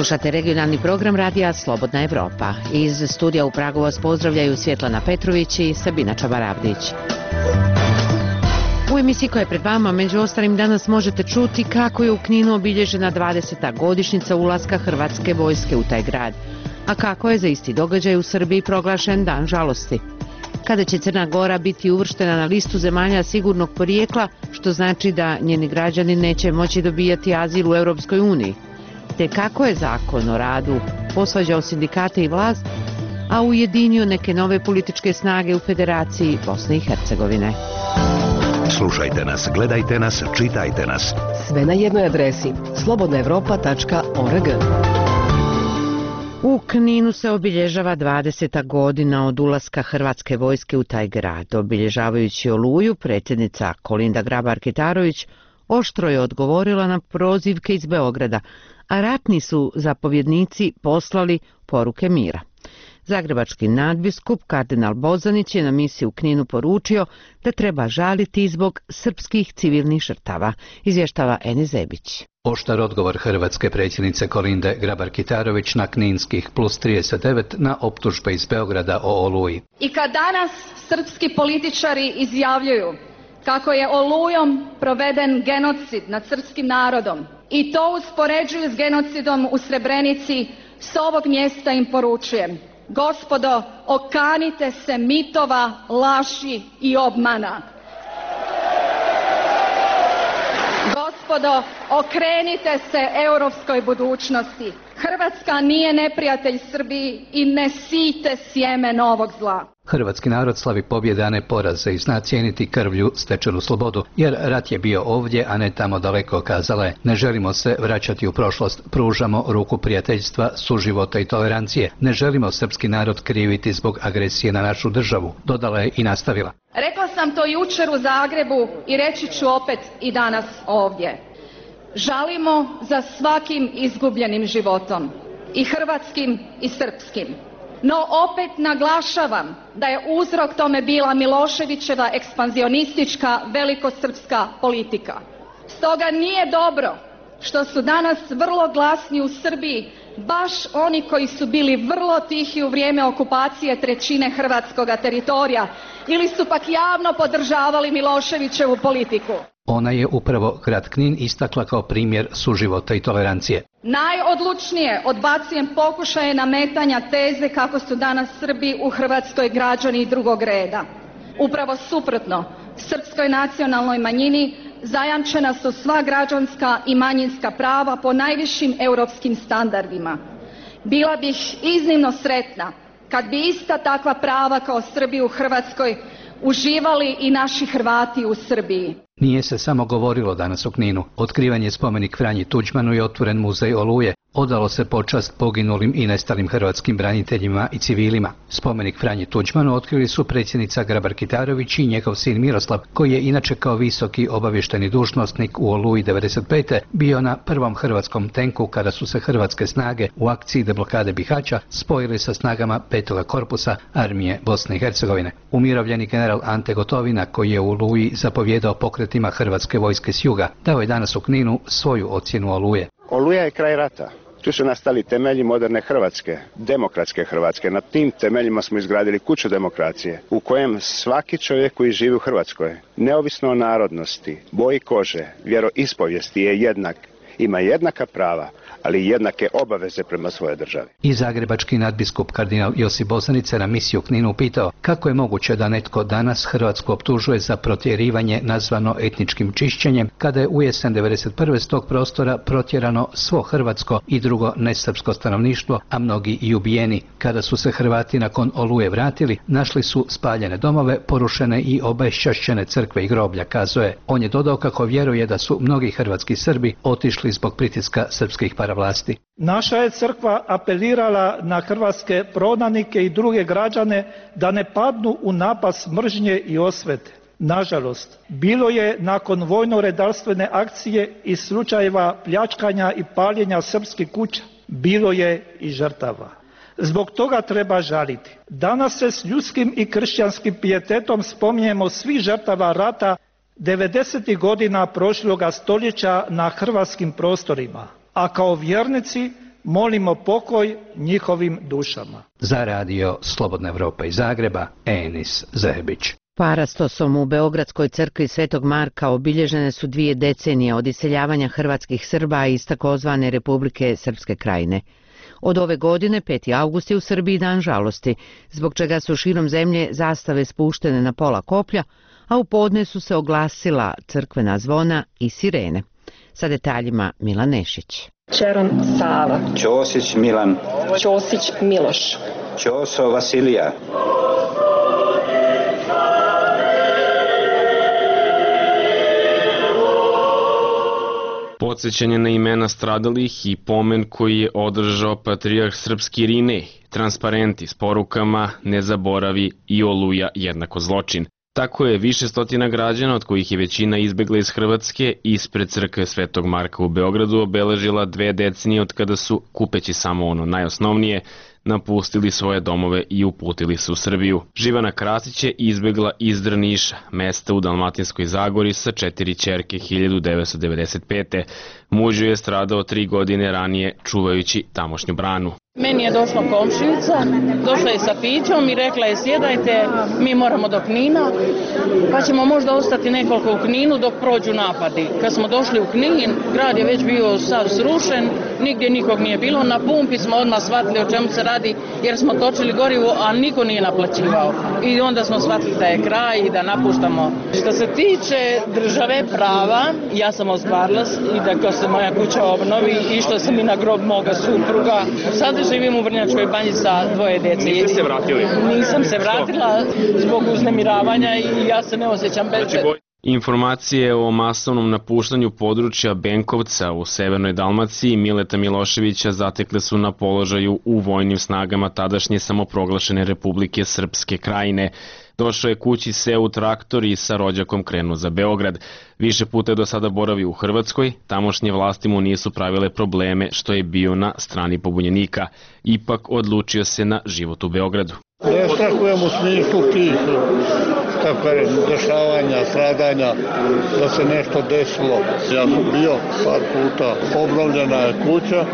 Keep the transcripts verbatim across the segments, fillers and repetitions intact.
Slušate regionalni program radija Slobodna Evropa. Iz studija u Pragu vas pozdravljaju Svjetlana Petrović i Sabina Čabaravdić. U emisiji koja je pred vama, među ostalim, danas možete čuti kako je u Kninu obilježena dvadeseta godišnjica ulaska Hrvatske vojske u taj grad, a kako je za isti događaj u Srbiji proglašen Dan žalosti. Kada će Crna Gora biti uvrštena na listu zemalja sigurnog porijekla, što znači da njeni građani neće moći dobijati azil u Europskoj uniji. Te kako je zakon o radu posvađao sindikate i vlast, a ujedinio neke nove političke snage u Federaciji Bosne i Hercegovine. Slušajte nas, gledajte nas, čitajte nas. Sve na jednoj adresi slobodna evropa tačka org. U Kninu se obilježava dvadeseta godina od ulaska Hrvatske vojske u taj grad. Obilježavajući Oluju, predsjednica Kolinda Grabar-Kitarović oštro je odgovorila na prozivke iz Beograda, a ratni su zapovjednici poslali poruke mira. Zagrebački nadbiskup kardinal Bozanić je na misiji u Kninu poručio da treba žaliti zbog srpskih civilnih žrtava, izvještava Eni Zebić. Oštar odgovor hrvatske predsjednice Kolinde Grabar-Kitarović na kninskih plus trideset devet na optužbe iz Beograda o Oluji. I kad danas srpski političari izjavljuju kako je Olujom proveden genocid nad srpskim narodom i to uspoređuju s genocidom u Srebrenici, s ovog mjesta im poručujem: gospodo, okanite se mitova, laži i obmana. Gospodo, okrenite se europskoj budućnosti. Hrvatska nije neprijatelj Srbiji i ne sijte sjeme novog zla. Hrvatski narod slavi pobjede, a ne poraze, i zna cijeniti krvlju stečenu slobodu, jer rat je bio ovdje, a ne tamo daleko, kazala je. Ne želimo se vraćati u prošlost, pružamo ruku prijateljstva, suživota i tolerancije. Ne želimo srpski narod kriviti zbog agresije na našu državu, dodala je i nastavila. Rekla sam to jučer u Zagrebu i reći ću opet i danas ovdje. Žalimo za svakim izgubljenim životom, i hrvatskim i srpskim. No opet naglašavam da je uzrok tome bila Miloševićeva ekspanzionistička velikosrpska politika. Stoga nije dobro što su danas vrlo glasni u Srbiji baš oni koji su bili vrlo tihi u vrijeme okupacije trećine hrvatskoga teritorija ili su pak javno podržavali Miloševićevu politiku. Ona je upravo grad Knin istakla kao primjer suživota i tolerancije. Najodlučnije odbacujem pokušaje nametanja teze kako su danas Srbi u Hrvatskoj građani drugog reda. Upravo suprotno, srpskoj nacionalnoj manjini zajamčena su sva građanska i manjinska prava po najvišim europskim standardima. Bila bih iznimno sretna kad bi ista takva prava kao Srbi u Hrvatskoj uživali i naši Hrvati u Srbiji. Nije se samo govorilo danas u Kninu. Otkriven je spomenik Franji Tuđmanu i otvoren muzej Oluje. Odalo se počast poginulim i nestalim hrvatskim braniteljima i civilima. Spomenik Franji Tuđmanu otkrili su predsjednica Grabar-Kitarović i njegov sin Miroslav, koji je inače kao visoki obavješteni dužnosnik u Oluji devedeset pete bio na prvom hrvatskom tenku kada su se hrvatske snage u akciji deblokade Bihaća spojili sa snagama petoga korpusa armije Bosne i Hercegovine. Umirovljeni general Ante Gotovina, koji je u Oluji zapovjedao pokretima hrvatske vojske s juga, dao je danas u Kninu svoju ocjenu Oluje. Oluja je kraj rata. Tu su nastali temelji moderne Hrvatske, demokratske Hrvatske. Na tim temeljima smo izgradili kuću demokracije, u kojem svaki čovjek koji živi u Hrvatskoj, neovisno o narodnosti, boji kože, vjeroispovijesti, je jednak, ima jednaka prava, ali i jednake obaveze prema svojoj državi. I zagrebački nadbiskup kardinal Josip Bozanić se na misiju u Kninu pitao kako je moguće da netko danas Hrvatsku optužuje za protjerivanje nazvano etničkim čišćenjem, kada je u jesen devedeset prve s tog prostora protjerano svo hrvatsko i drugo nesrpsko stanovništvo, a mnogi i ubijeni. Kada su se Hrvati nakon Oluje vratili, našli su spaljene domove, porušene i obešćašćene crkve i groblja, kazao je. On je dodao kako vjeruje da su mnogi hrvatski Srbi otišli zbog pritiska srpskih paravlasti. Naša je crkva apelirala na hrvatske prognanike i druge građane da ne padnu u napast mržnje i osvete. Nažalost, bilo je nakon vojno-redarstvene akcije i slučajeva pljačkanja i paljenja srpskih kuća, bilo je i žrtava. Zbog toga treba žaliti. Danas se s ljudskim i kršćanskim pijetetom spominjemo svih žrtava rata devedesetih godina prošloga stoljeća na hrvatskim prostorima, a kao vjernici Molimo pokoj njihovim dušama. Za radio Slobodna Evropa iz Zagreba, Enis Zebić. Parastosom u Beogradskoj crkvi Svetog Marka obilježene su dvije decenije od iseljavanja hrvatskih Srba iz takozvane Republike Srpske Krajine. Od ove godine peti avgust je u Srbiji dan žalosti, zbog čega su širom zemlje zastave spuštene na pola koplja, a u podne su se oglasila crkvena zvona i sirene. Sa detaljima Milan Nešić. Čeron Sava. Ćosić Milan. Ćosić Miloš. Ćoso Vasilija. Podsjećanje na imena stradalih i pomen koji je održao patrijarh srpski Irinej, transparenti s porukama "Ne zaboravi" i "Oluja jednako zločin". Tako je više stotina građana, od kojih je većina izbegla iz Hrvatske, ispred crkve Svetog Marka u Beogradu obeležila dve decenije od kada su, kupeći samo ono najosnovnije, napustili svoje domove i uputili se u Srbiju. Živana Krasić je izbegla iz Drniša, mesta u Dalmatinskoj Zagori, sa četiri ćerke hiljadu devetsto devedeset pete. Muž je stradao tri godine ranije čuvajući tamošnju branu. Meni je došla komšinica, došla je sa pićom i rekla je: sjedajte, mi moramo do Knina, pa ćemo možda ostati nekoliko u Kninu dok prođu napadi. Kad smo došli u Knin, grad je već bio sav srušen, nigdje nikog nije bilo, na pumpi smo odmah shvatili o čemu se radi jer smo točili gorivo, a niko nije naplaćivao. I onda smo shvatili da je kraj i da napuštamo. Što se tiče države prava, ja sam ostvarila i da se moja kuća obnovi i što sam i na grob moga supruga. Sad živim u Vrnjačkoj Banji sa dvoje djece. Niste se vratili? Nisam se vratila zbog uznemiravanja i ja se ne osjećam bezbedno. Informacije o masovnom napuštanju područja Benkovca u severnoj Dalmaciji Mileta Miloševića zatekle su na položaju u vojnim snagama tadašnje samoproglašene Republike Srpske Krajine. Došao je kući seo u traktor i sa rođakom krenuo za Beograd. Više puta je do sada boravio u Hrvatskoj, tamošnje vlasti mu nisu pravile probleme što je bio na strani pobunjenika. Ipak odlučio se na život u Beogradu. Ne strahujem u smislu tih tako je, dešavanja, stradanja, da se nešto desilo. Ja sam bio par puta, obnovljena je kuća,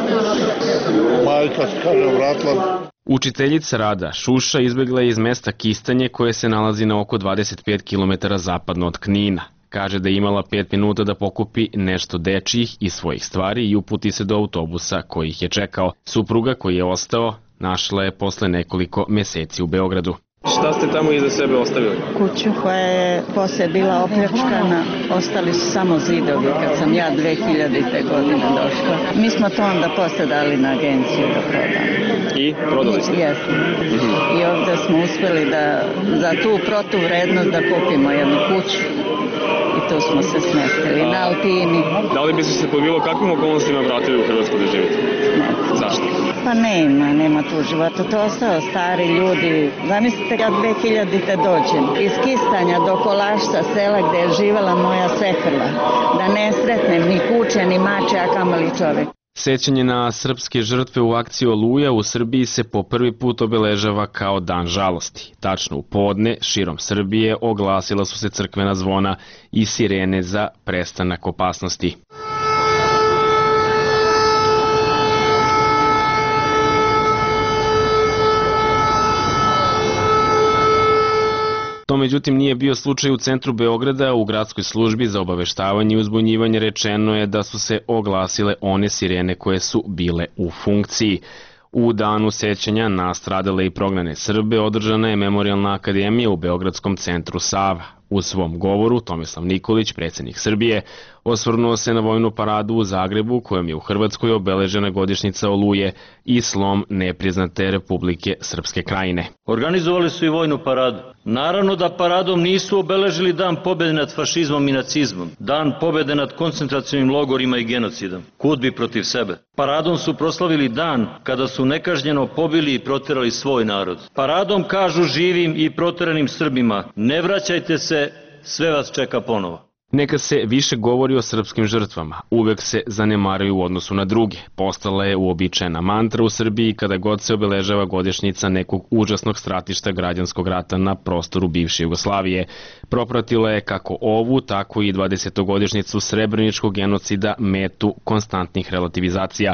majka se kaže vratila. Učiteljica rada Šuša izbjegla je iz mesta Kistanje koje se nalazi na oko dvadeset pet kilometara zapadno od Knina. Kaže da je imala pet minuta da pokupi nešto dečijih i svojih stvari i uputi se do autobusa koji ih je čekao. Supruga koji je ostao našla je posle nekoliko meseci u Beogradu. Šta ste tamo iza sebe ostavili? Kuću koja je posle bila opljačkana, ostali su samo zidovi kad sam ja dve hiljadite godine došla. Mi smo to onda posle dali na agenciju da prodamo. I prodali ste? Jesmo. Mm-hmm. I ovdje smo uspjeli da za tu protuvrednost da kupimo jednu kuću. I tu smo se smestili na Altini. Da li bi se po bilo kakvim okolnostima vratili u Hrvatsku da živite? Ne. Zašto? Pa nema, nema tu života. To ostao stari ljudi. Zamislite kad dve hiljadite dođem. Iz Kistanja do Kolašca, sela gdje je živala moja sehrla. Da ne sretnem ni kuće, ni mače, a kamoli čovjek. Sećanje na srpske žrtve u akciji Oluja u Srbiji se po prvi put obeležava kao dan žalosti. Tačno u podne, širom Srbije, oglasila su se crkvena zvona i sirene za prestanak opasnosti. To međutim nije bio slučaj u centru Beograda. U gradskoj službi za obaveštavanje i uzbunjivanje rečeno je da su se oglasile one sirene koje su bile u funkciji. U danu sećanja na stradale i prognane Srbe održana je Memorijalna akademija u Beogradskom centru Sava. U svom govoru Tomislav Nikolić, predsjednik Srbije, osvrnuo se na vojnu paradu u Zagrebu kojom je u Hrvatskoj obeležena godišnjica Oluje i slom nepriznate Republike Srpske Krajine. Organizovali su i vojnu paradu. Naravno da paradom nisu obeležili dan pobjede nad fašizmom i nacizmom, dan pobjede nad koncentracionim logorima i genocidom. Kud bi protiv sebe. Paradom su proslavili dan kada su nekažnjeno pobili i protjerali svoj narod. Paradom kažu živim i protjeranim Srbima: ne vraćajte se, sve vas čeka ponovo. Neka se više govori o srpskim žrtvama, uvek se zanemaraju u odnosu na druge. Postala je uobičajena mantra u Srbiji kada god se obeležava godišnjica nekog užasnog stratišta građanskog rata na prostoru bivše Jugoslavije. Propratila je kako ovu, tako i dvadesetogodišnjicu srebreničkog genocida metu konstantnih relativizacija.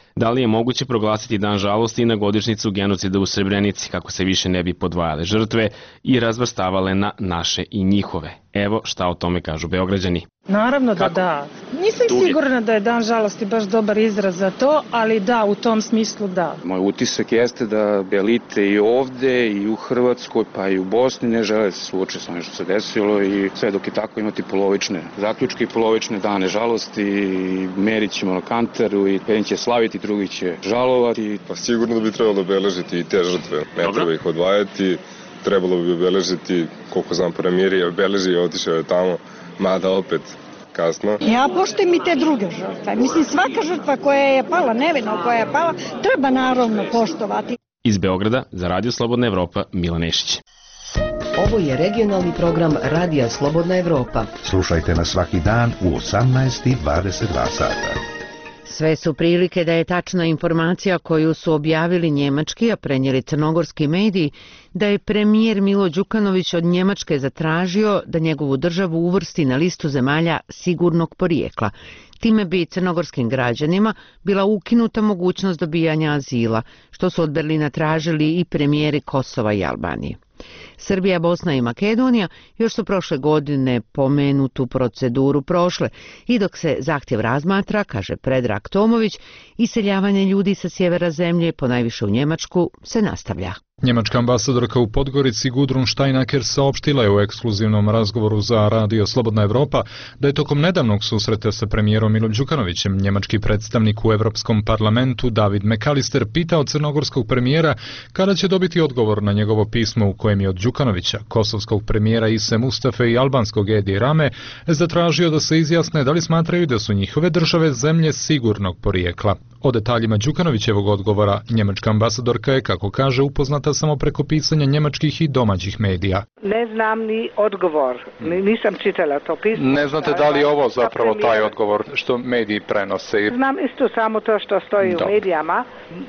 Da li je moguće proglasiti dan žalosti na godišnjicu genocida u Srebrenici, kako se više ne bi podvajale žrtve i razvrstavale na naše i njihove? Evo šta o tome kažu Beograđani. Naravno da da. Nisam sigurna da je dan žalosti baš dobar izraz za to, ali da, u tom smislu da. Moj utisak jeste da bi elite i ovde i u Hrvatskoj pa i u Bosni ne žele da se suoče sa onim što se desilo i sve dok je tako imati polovične zaključke i polovične dane žalosti i merit ćemo na kantaru i jedan će slaviti, drugi će žalovati. Pa sigurno da bi trebalo obeležiti i te žrtve, ne Dobro. treba ih odvajati. Trebalo bi obeležiti, koliko znam, premijer je obeležio i otišao je tamo, mada opet kasno. Ja poštujem i te druge žrtve. Mislim, svaka žrtva koja je pala, nevina koja je pala, treba naravno poštovati. Iz Beograda za Radio Slobodna Evropa, Milan Nešić. Ovo je regionalni program Radija Slobodna Evropa. Slušajte nas svaki dan u osamnaest i dvadeset dva sata. Sve su prilike da je tačna informacija koju su objavili njemački, a prenijeli crnogorski mediji, da je premijer Milo Đukanović od Njemačke zatražio da njegovu državu uvrsti na listu zemalja sigurnog porijekla. Time bi crnogorskim građanima bila ukinuta mogućnost dobijanja azila, što su od Berlina tražili i premijeri Kosova i Albanije. Srbija, Bosna i Makedonija još su prošle godine pomenutu proceduru prošle i dok se zahtjev razmatra, kaže Predrag Tomović, iseljavanje ljudi sa sjevera zemlje, ponajviše u Njemačku, se nastavlja. Njemačka ambasadorka u Podgorici Gudrun Steinaker saopštila je u ekskluzivnom razgovoru za Radio Slobodna Evropa da je tokom nedavnog susreta sa premijerom Milom Đukanovićem njemački predstavnik u Evropskom parlamentu David McAllister pitao crnogorskog premijera kada će dobiti odgovor na njegovo pismo u kojem je od Đukanovića, kosovskog premijera Ise Mustafe i albanskog Edi Rame zatražio da se izjasne da li smatraju da su njihove države zemlje sigurnog porijekla. O detaljima Đukanovićevog odgovora njemačka ambasadorka je, kako kaže, upoznata samo preko pisanja njemačkih i domaćih medija. Ne znam ni odgovor, nisam čitala to pismo. Ne znate da li je ovo zapravo taj odgovor što mediji prenose? Znam isto samo to što stoji Do. u medijama.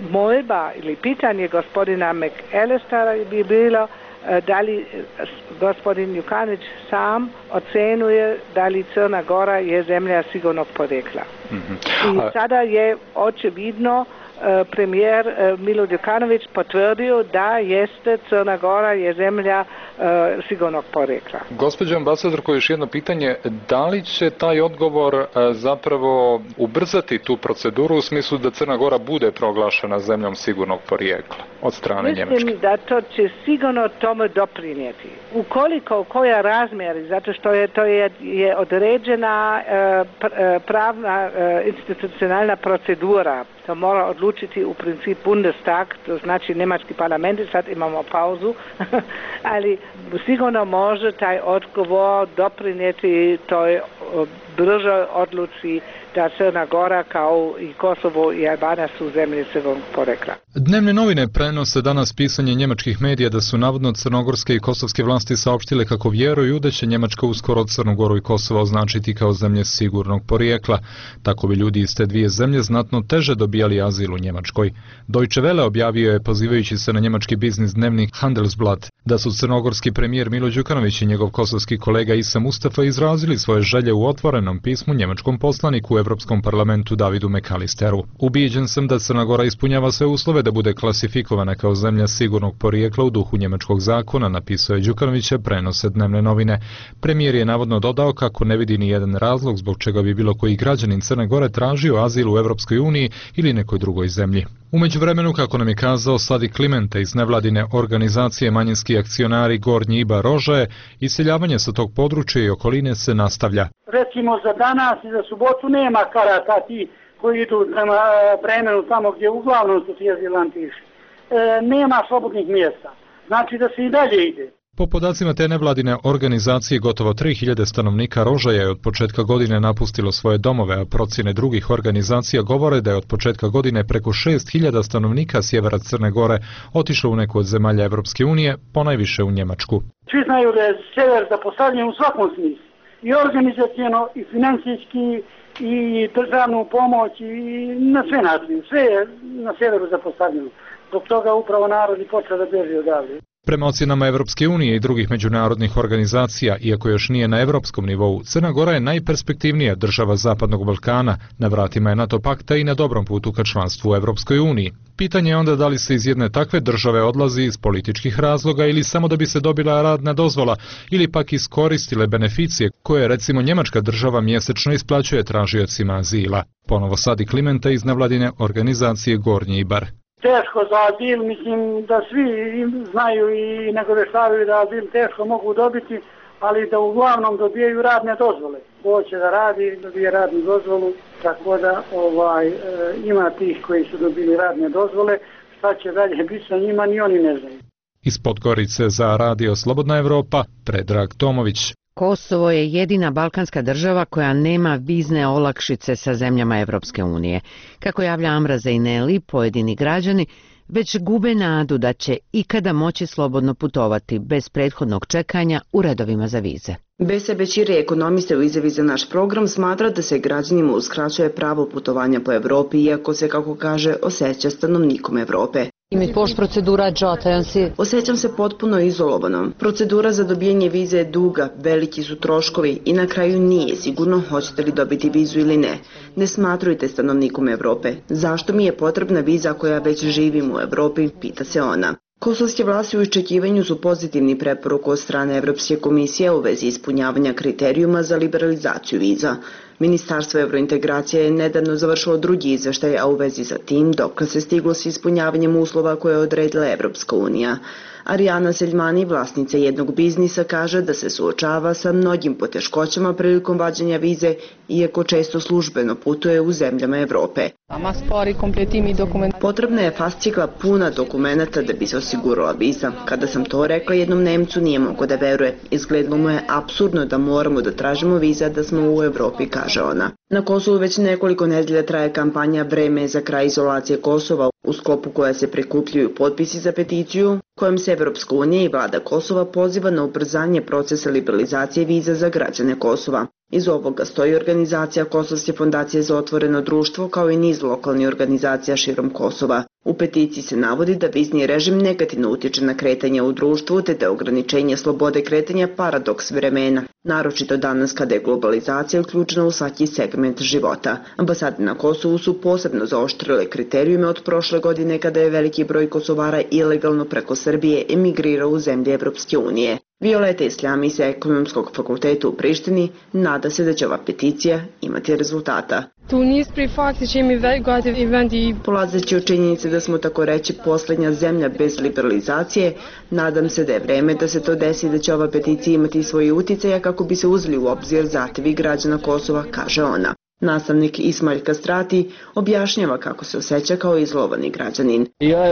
Molba ili pitanje gospodina McAllistera bi bilo da li gospodin Đukanović sam ocenuje da li Crna Gora je zemlja sigurnog porijekla. Mm-hmm. I sada je očevidno premijer Milo Đukanović potvrdio da jeste Crna Gora je zemlja uh, sigurnog porijekla. Gospođo ambasadorko, još jedno pitanje, da li će taj odgovor uh, zapravo ubrzati tu proceduru u smislu da Crna Gora bude proglašena zemljom sigurnog porijekla od strane Mislim Njemačke? Mislim da to će sigurno tome doprinijeti. Ukoliko, koja razmjeri, zato što je to je, je određena uh, pr, pravna uh, institucionalna procedura, to mora odlučiti u princip Bundestag, to znači njemački parlament, sad imamo pauzu, ali sigurno može taj odgovor doprinijeti toj bržoj odluci da Crna Gora kao i Kosovo i Albanija su zemlje sigurnog porijekla. Dnevne novine prenose danas pisanje njemačkih medija da su navodno crnogorske i kosovske vlasti saopštile kako vjeruju da će Njemačka uskoro Crnu Goru i Kosovo označiti kao zemlje sigurnog porijekla. Tako bi ljudi iz te dvije zemlje znatno teže dobijali azil u Njemačkoj. Deutsche Welle objavio je, pozivajući se na njemački biznis dnevnik Handelsblatt, da su crnogorski premijer Milo Đukanović i njegov kosovski kolega Ise Mustafa izrazili svoje želje u otvorenom pismu njemačkom poslaniku u Evropskom parlamentu Davidu McAllisteru. Ubijeđen sam da Crna Gora ispunjava sve uslove da bude klasifikovana kao zemlja sigurnog porijekla u duhu njemačkog zakona, napisao je Đukanovića, prenose dnevne novine. Premijer je navodno dodao kako ne vidi ni jedan razlog zbog čega bi bilo koji građanin Crne Gore tražio azil u Evropskoj uniji ili nekoj drugoj zemlji. U međuvremenu, kako nam je kazao Sladi Klimente iz nevladine organizacije Manjinski akcionari Gornji Ibar Rožaje, iseljavanje sa tog područja i okoline se nastavlja. Recimo za danas i za subotu nema karata ti koji idu prema Bremenu tamo gdje uglavnom su ti azilanti išli. E, nema slobodnih mjesta. Znači da se i dalje ide. Po podacima te nevladine organizacije, gotovo tri hiljade stanovnika Rožaja je od početka godine napustilo svoje domove, a procjene drugih organizacija govore da je od početka godine preko šest hiljada stanovnika sjevera Crne Gore otišlo u neku od zemalja Evropske unije, ponajviše u Njemačku. Svi znaju da je sever zapostavljen u svakom smislu, i organizacijeno, i financijski, i državnu pomoć, i na sve načine. Sve je na severu zapostavljeno. Zbog toga upravo narod i počeo da bježi odavde. Prema ocjenama Evropske unije i drugih međunarodnih organizacija, iako još nije na evropskom nivou, Crna Gora je najperspektivnija država Zapadnog Balkana, na vratima je NATO pakta i na dobrom putu ka članstvu u Evropskoj uniji. Pitanje je onda da li se iz jedne takve države odlazi iz političkih razloga ili samo da bi se dobila radna dozvola ili pak iskoristile beneficije koje recimo njemačka država mjesečno isplaćuje tražiocima azila. Ponovo Sadi Klimenta iz nevladine organizacije Gornji Ibar. Teško za azil, mislim da svi znaju i nagoveštavaju da azil teško mogu dobiti, ali da uglavnom dobijaju radne dozvole. Hoće da radi, dobije radnu dozvolu, tako da ovaj, e, ima tih koji su dobili radne dozvole, šta će dalje biti sa njima, ni oni ne znaju. Iz Podgorice za Radio Slobodna Evropa, Predrag Tomović. Kosovo je jedina balkanska država koja nema vizne olakšice sa zemljama Evropske unije. Kako javlja Amra Zejneli, pojedini građani već gube nadu da će ikada moći slobodno putovati bez prethodnog čekanja u redovima za vize. Bese Bećiri, ekonomiste u izjavi za naš program, smatra da se građanima uskraćuje pravo putovanja po Evropi, iako se, kako kaže, osjeća stanovnikom Evrope. Osjećam se potpuno izolovanom. Procedura za dobijanje vize je duga, veliki su troškovi i na kraju nije sigurno hoćete li dobiti vizu ili ne. Ne smatrujte stanovnikom Evrope. Zašto mi je potrebna viza ako ja već živim u Evropi, pita se ona. Kosovske vlasti u iščekivanju su pozitivni preporuku od strane Evropske komisije u vezi ispunjavanja kriterijuma za liberalizaciju viza. Ministarstvo evrointegracije je nedavno završilo drugi izveštaj, a u vezi sa tim dok se stiglo s ispunjavanjem uslova koje je odredila Evropska unija. Arijana Seljmani, vlasnica jednog biznisa, kaže da se suočava sa mnogim poteškoćama prilikom vađenja vize, iako često službeno putuje u zemljama Evrope. Potrebna je fascikla puna dokumenata da bi se osigurala viza. Kada sam to rekla jednom Nemcu, nije mogo da veruje. Izgledalo mu je apsurdno da moramo da tražimo viza da smo u Evropi, kaže ona. Na Kosovu već nekoliko nedelja traje kampanja Vreme za kraj izolacije Kosova, u sklopu koja se prikupljaju potpisi za peticiju, kojom se Evropska unija i vlada Kosova poziva na ubrzanje procesa liberalizacije viza za građane Kosova. Iz ovoga stoji organizacija Kosovske fondacije za otvoreno društvo kao i niz lokalnih organizacija širom Kosova. U peticiji se navodi da vizni režim negativno utječe na kretanje u društvu te da ograničenje slobode kretanja paradoks vremena, naročito danas kada je globalizacija uključena u svaki segment života. Ambasade na Kosovu su posebno zaoštrile kriterijume od prošle godine kada je veliki broj Kosovara ilegalno preko Srbije emigrirao u zemlje Evropske unije. Violeta Islami sa Ekonomskog fakulteta u Prištini nada se da će ova peticija imati rezultata. Polazeći od činjenice da smo tako reći posljednja zemlja bez liberalizacije, nadam se da je vreme da se to desi i da će ova peticija imati svoje uticaje kako bi se uzeli u obzir zahtevi građana Kosova, kaže ona. Nastavnik Ismail Kastrati objašnjava kako se osjeća kao izlovani građanin.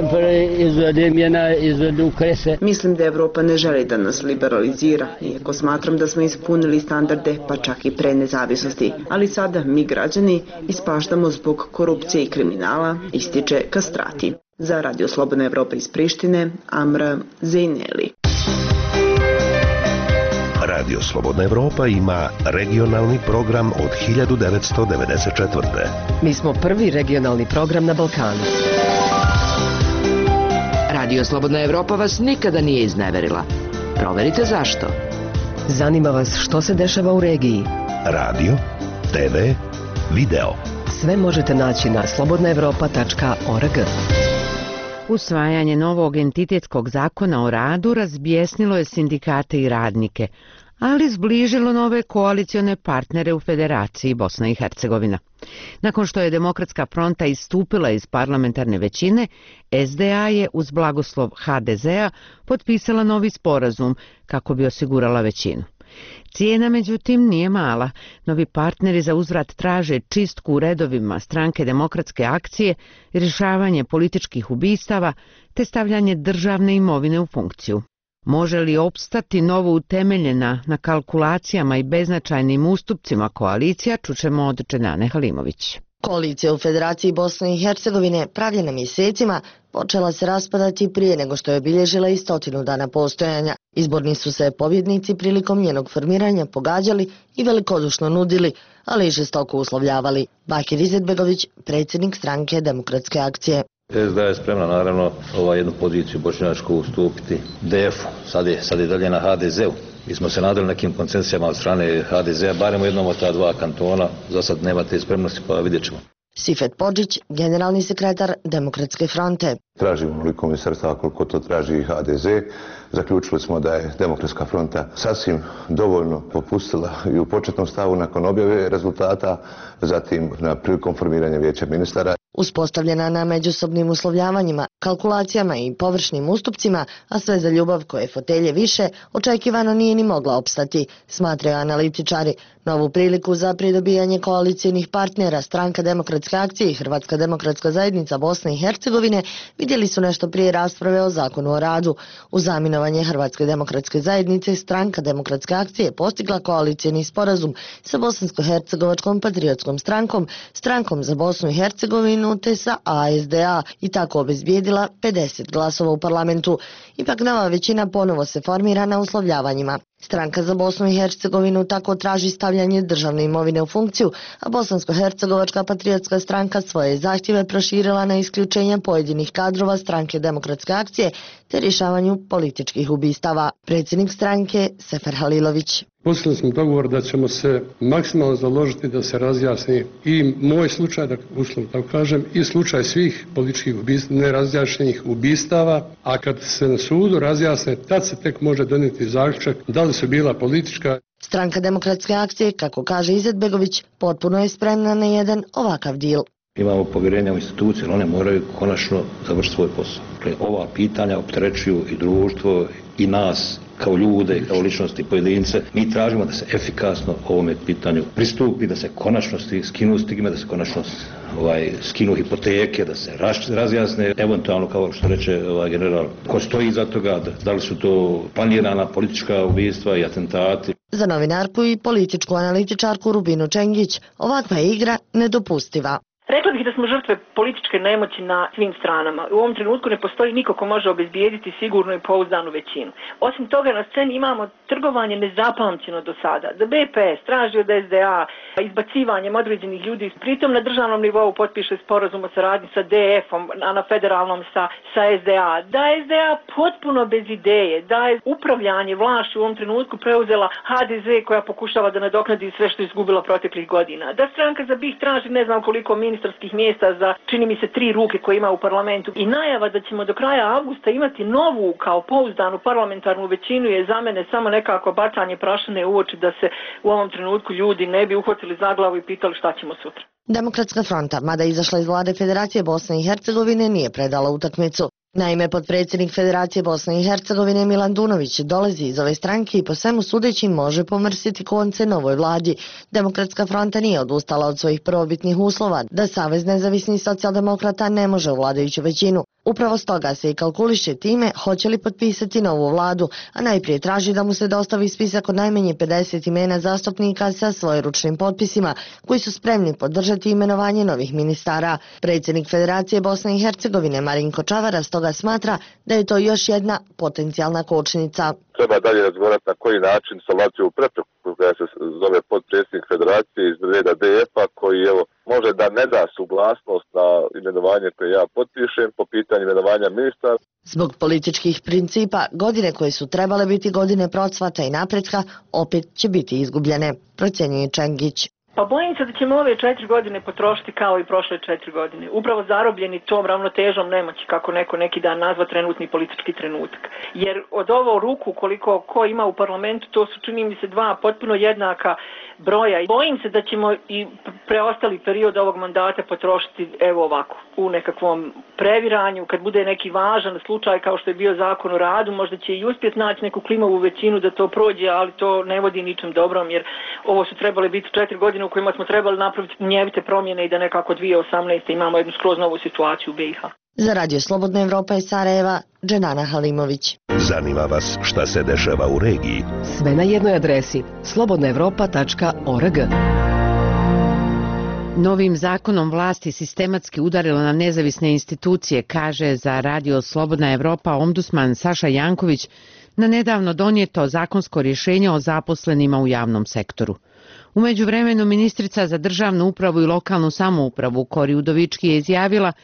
Mislim da Evropa ne želi da nas liberalizira, iako smatram da smo ispunili standarde, pa čak i pre nezavisnosti. Ali sada mi građani ispaštamo zbog korupcije i kriminala, ističe Kastrati. Za Radio Slobodna Evropa iz Prištine, Amra Zejneli. Radio Slobodna Evropa ima regionalni program od hiljadu devetsto devedeset četvrte. Mi smo prvi regionalni program na Balkanu. Radio Slobodna Evropa vas nikada nije izneverila. Proverite zašto. Zanima vas što se dešava u regiji. Radio, te ve, video. Sve možete naći na slobodna evropa tačka org. Usvajanje novog entitetskog zakona o radu razbjesnilo je sindikate i radnike, ali zbližilo nove koalicione partnere u Federaciji Bosna i Hercegovina. Nakon što je Demokratska fronta istupila iz parlamentarne većine, es de a je uz blagoslov ha de zea potpisala novi sporazum kako bi osigurala većinu. Cijena, međutim, nije mala. Novi partneri za uzvrat traže čistku u redovima stranke Demokratske akcije, rješavanje političkih ubistava te stavljanje državne imovine u funkciju. Može li opstati novo utemeljena na kalkulacijama i beznačajnim ustupcima koalicija, čućemo od Dženane Halimović. Koalicija u Federaciji Bosne i Hercegovine, pravljena mjesecima, počela se raspadati prije nego što je obilježila i stotinu dana postojanja. Izborni su se pobjednici prilikom njenog formiranja pogađali i velikodušno nudili, ali i žestoko uslovljavali. Bakir Izetbegović, predsjednik stranke Demokratske akcije. S D A je spremna naravno ovaj, jednu poziciju bošnjačku ustupiti D F-u, sad je, sad je dalje na H D Z-u. Mi smo se nadali nekim koncesijama od strane H D Z-a, barem u jednom od ta dva kantona, za sad nema te spremnosti, pa vidjet ćemo. Sifet Podžić, generalni sekretar Demokratske fronte. Tražimo onoliko ministarstva koliko to traži H D Z. Zaključili smo da je Demokratska fronta sasvim dovoljno popustila i u početnom stavu nakon objave rezultata, zatim na prilikom formiranja vijeća ministara. Uspostavljena na međusobnim uslovljavanjima, kalkulacijama i površnim ustupcima, a sve za ljubav koje fotelje više, očekivano nije ni mogla opstati, smatraju analitičari. Novu priliku za pridobijanje koalicijnih partnera Stranka demokratske akcije i Hrvatska demokratska zajednica Bosne i Hercegovine vidjeli su nešto prije rasprave o zakonu o radu. Uz zaminovanje Hrvatske demokratske zajednice, Stranka demokratske akcije postigla koalicijni sporazum sa Bosansko-hercegovačkom patriotskom strankom, Strankom za Bosnu i Hercegovinu te sa A S D A i tako obezbijedila pedeset glasova u parlamentu. Ipak nova većina ponovo se formira na uslovljavanjima. Stranka za Bosnu i Hercegovinu tako traži stavljanje državne imovine u funkciju, a Bosansko-hercegovačka patriotska stranka svoje zahtjeve proširila na isključenje pojedinih kadrova Stranke demokratske akcije te rješavanju političkih ubistava. Predsjednik stranke Sefer Halilović. Postigli smo dogovor da ćemo se maksimalno založiti da se razjasni i moj slučaj, da uslovno tako kažem, i slučaj svih političkih ubistava, nerazjašnjenih ubistava, a kad se na sudu razjasne, tad se tek može donijeti zaključak da li su bila politička. Stranka demokratske akcije, kako kaže Izetbegović, potpuno je spremna na jedan ovakav dil. Imamo povjerenja u institucije, ali one moraju konačno završiti svoj posao. Dakle, ova pitanja opterećuju i društvo i nas kao ljude, kao ličnosti, pojedince. Mi tražimo da se efikasno ovome pitanju pristupi, da se konačno skinu stigme, da se konačno ovaj, skinu hipoteke, da se razjasne, eventualno kao što reče ovaj, general, ko stoji iza toga, da, da li su to planirana politička ubistva i atentati. Za novinarku i političku analitičarku Rubinu Čengić ovakva je igra nedopustiva. Rekla bih da smo žrtve političke nemoći na svim stranama. U ovom trenutku ne postoji niko ko može obezbijediti sigurnu i pouzdanu većinu. Osim toga na sceni imamo trgovanje nezapamćeno do sada. Da B P S traži od S D A izbacivanjem određenih ljudi, pritom na državnom nivou potpiše sporazum o saradnji sa D F-om, a na federalnom sa, sa S D A. Da je S D A potpuno bez ideje, da je upravljanje vlašću u ovom trenutku preuzela H D Z koja pokušava da nadoknadi sve što je izgubila proteklih godina. Da stranka za B I H traži ne znam koliko ministarskih mjesta za, čini mi se, tri ruke koje ima u parlamentu. I najava da ćemo do kraja avgusta imati novu kao pouzdanu parlamentarnu većinu je za mene samo nekako bacanje prašine u oči da se u ovom trenutku ljudi ne bi uhvatili za glavu i pitali šta ćemo sutra. Demokratska fronta, mada izašla iz vlade Federacije Bosne i Hercegovine, nije predala utakmicu. Naime, potpredsjednik Federacije Bosne i Hercegovine Milan Dunović dolazi iz ove stranke i po svemu sudeći može pomrsiti konce novoj vladi. Demokratska fronta nije odustala od svojih prvobitnih uslova da Savez nezavisnih socijaldemokrata ne može u vladajuću većinu. Upravo stoga se i kalkuliše time hoće li potpisati novu vladu, a najprije traži da mu se dostavi spisak od najmanje pedeset imena zastupnika sa svojeručnim potpisima koji su spremni podržati imenovanje novih ministara. Predsjednik Federacije Bosne i Hercegovine Marinko Čavara stoga smatra da je to još jedna potencijalna kočnica. Treba dalje razgovarati na koji način sa Latvijom prepreku koja se zove potpredsjednik Federacije iz reda D F-a koji evo može da ne da suglasnost na imenovanje koje ja potpišem po pitanju imenovanja ministra. Zbog političkih principa, godine koje su trebale biti godine procvata i napretka opet će biti izgubljene, procjenjuje Čengić. Pa bojim se da ćemo ove četiri godine potrošiti kao i prošle četiri godine. Upravo zarobljeni tom ravnotežom nemoći, kako neko neki dan nazva trenutni politički trenutak. Jer od ovo ruku koliko ko ima u parlamentu, to su čini mi se dva potpuno jednaka broja. Bojim se da ćemo i preostali period ovog mandata potrošiti evo ovako, u nekakvom previranju. Kad bude neki važan slučaj kao što je bio zakon o radu, možda će i uspjeti naći neku klimovu većinu da to prođe, ali to ne vodi ničem dobrom, jer ovo su trebali biti četiri godine u kojima smo trebali napraviti njevite promjene i da nekako dvije tisuće osamnaeste imamo jednu skroz novu situaciju u B i H. Za Radio Slobodna Evropa iz Sarajeva, Dženana Halimović. Zanima vas šta se dešava u regiji? Sve na jednoj adresi slobodna evropa tačka org. Novim zakonom vlasti sistematski udarilo na nezavisne institucije, kaže za Radio Slobodna Evropa ombudsman Saša Janković na nedavno donijeto zakonsko rješenje o zaposlenima u javnom sektoru. U međuvremenu ministrica za državnu upravu i lokalnu samoupravu Kori Udovički je izjavila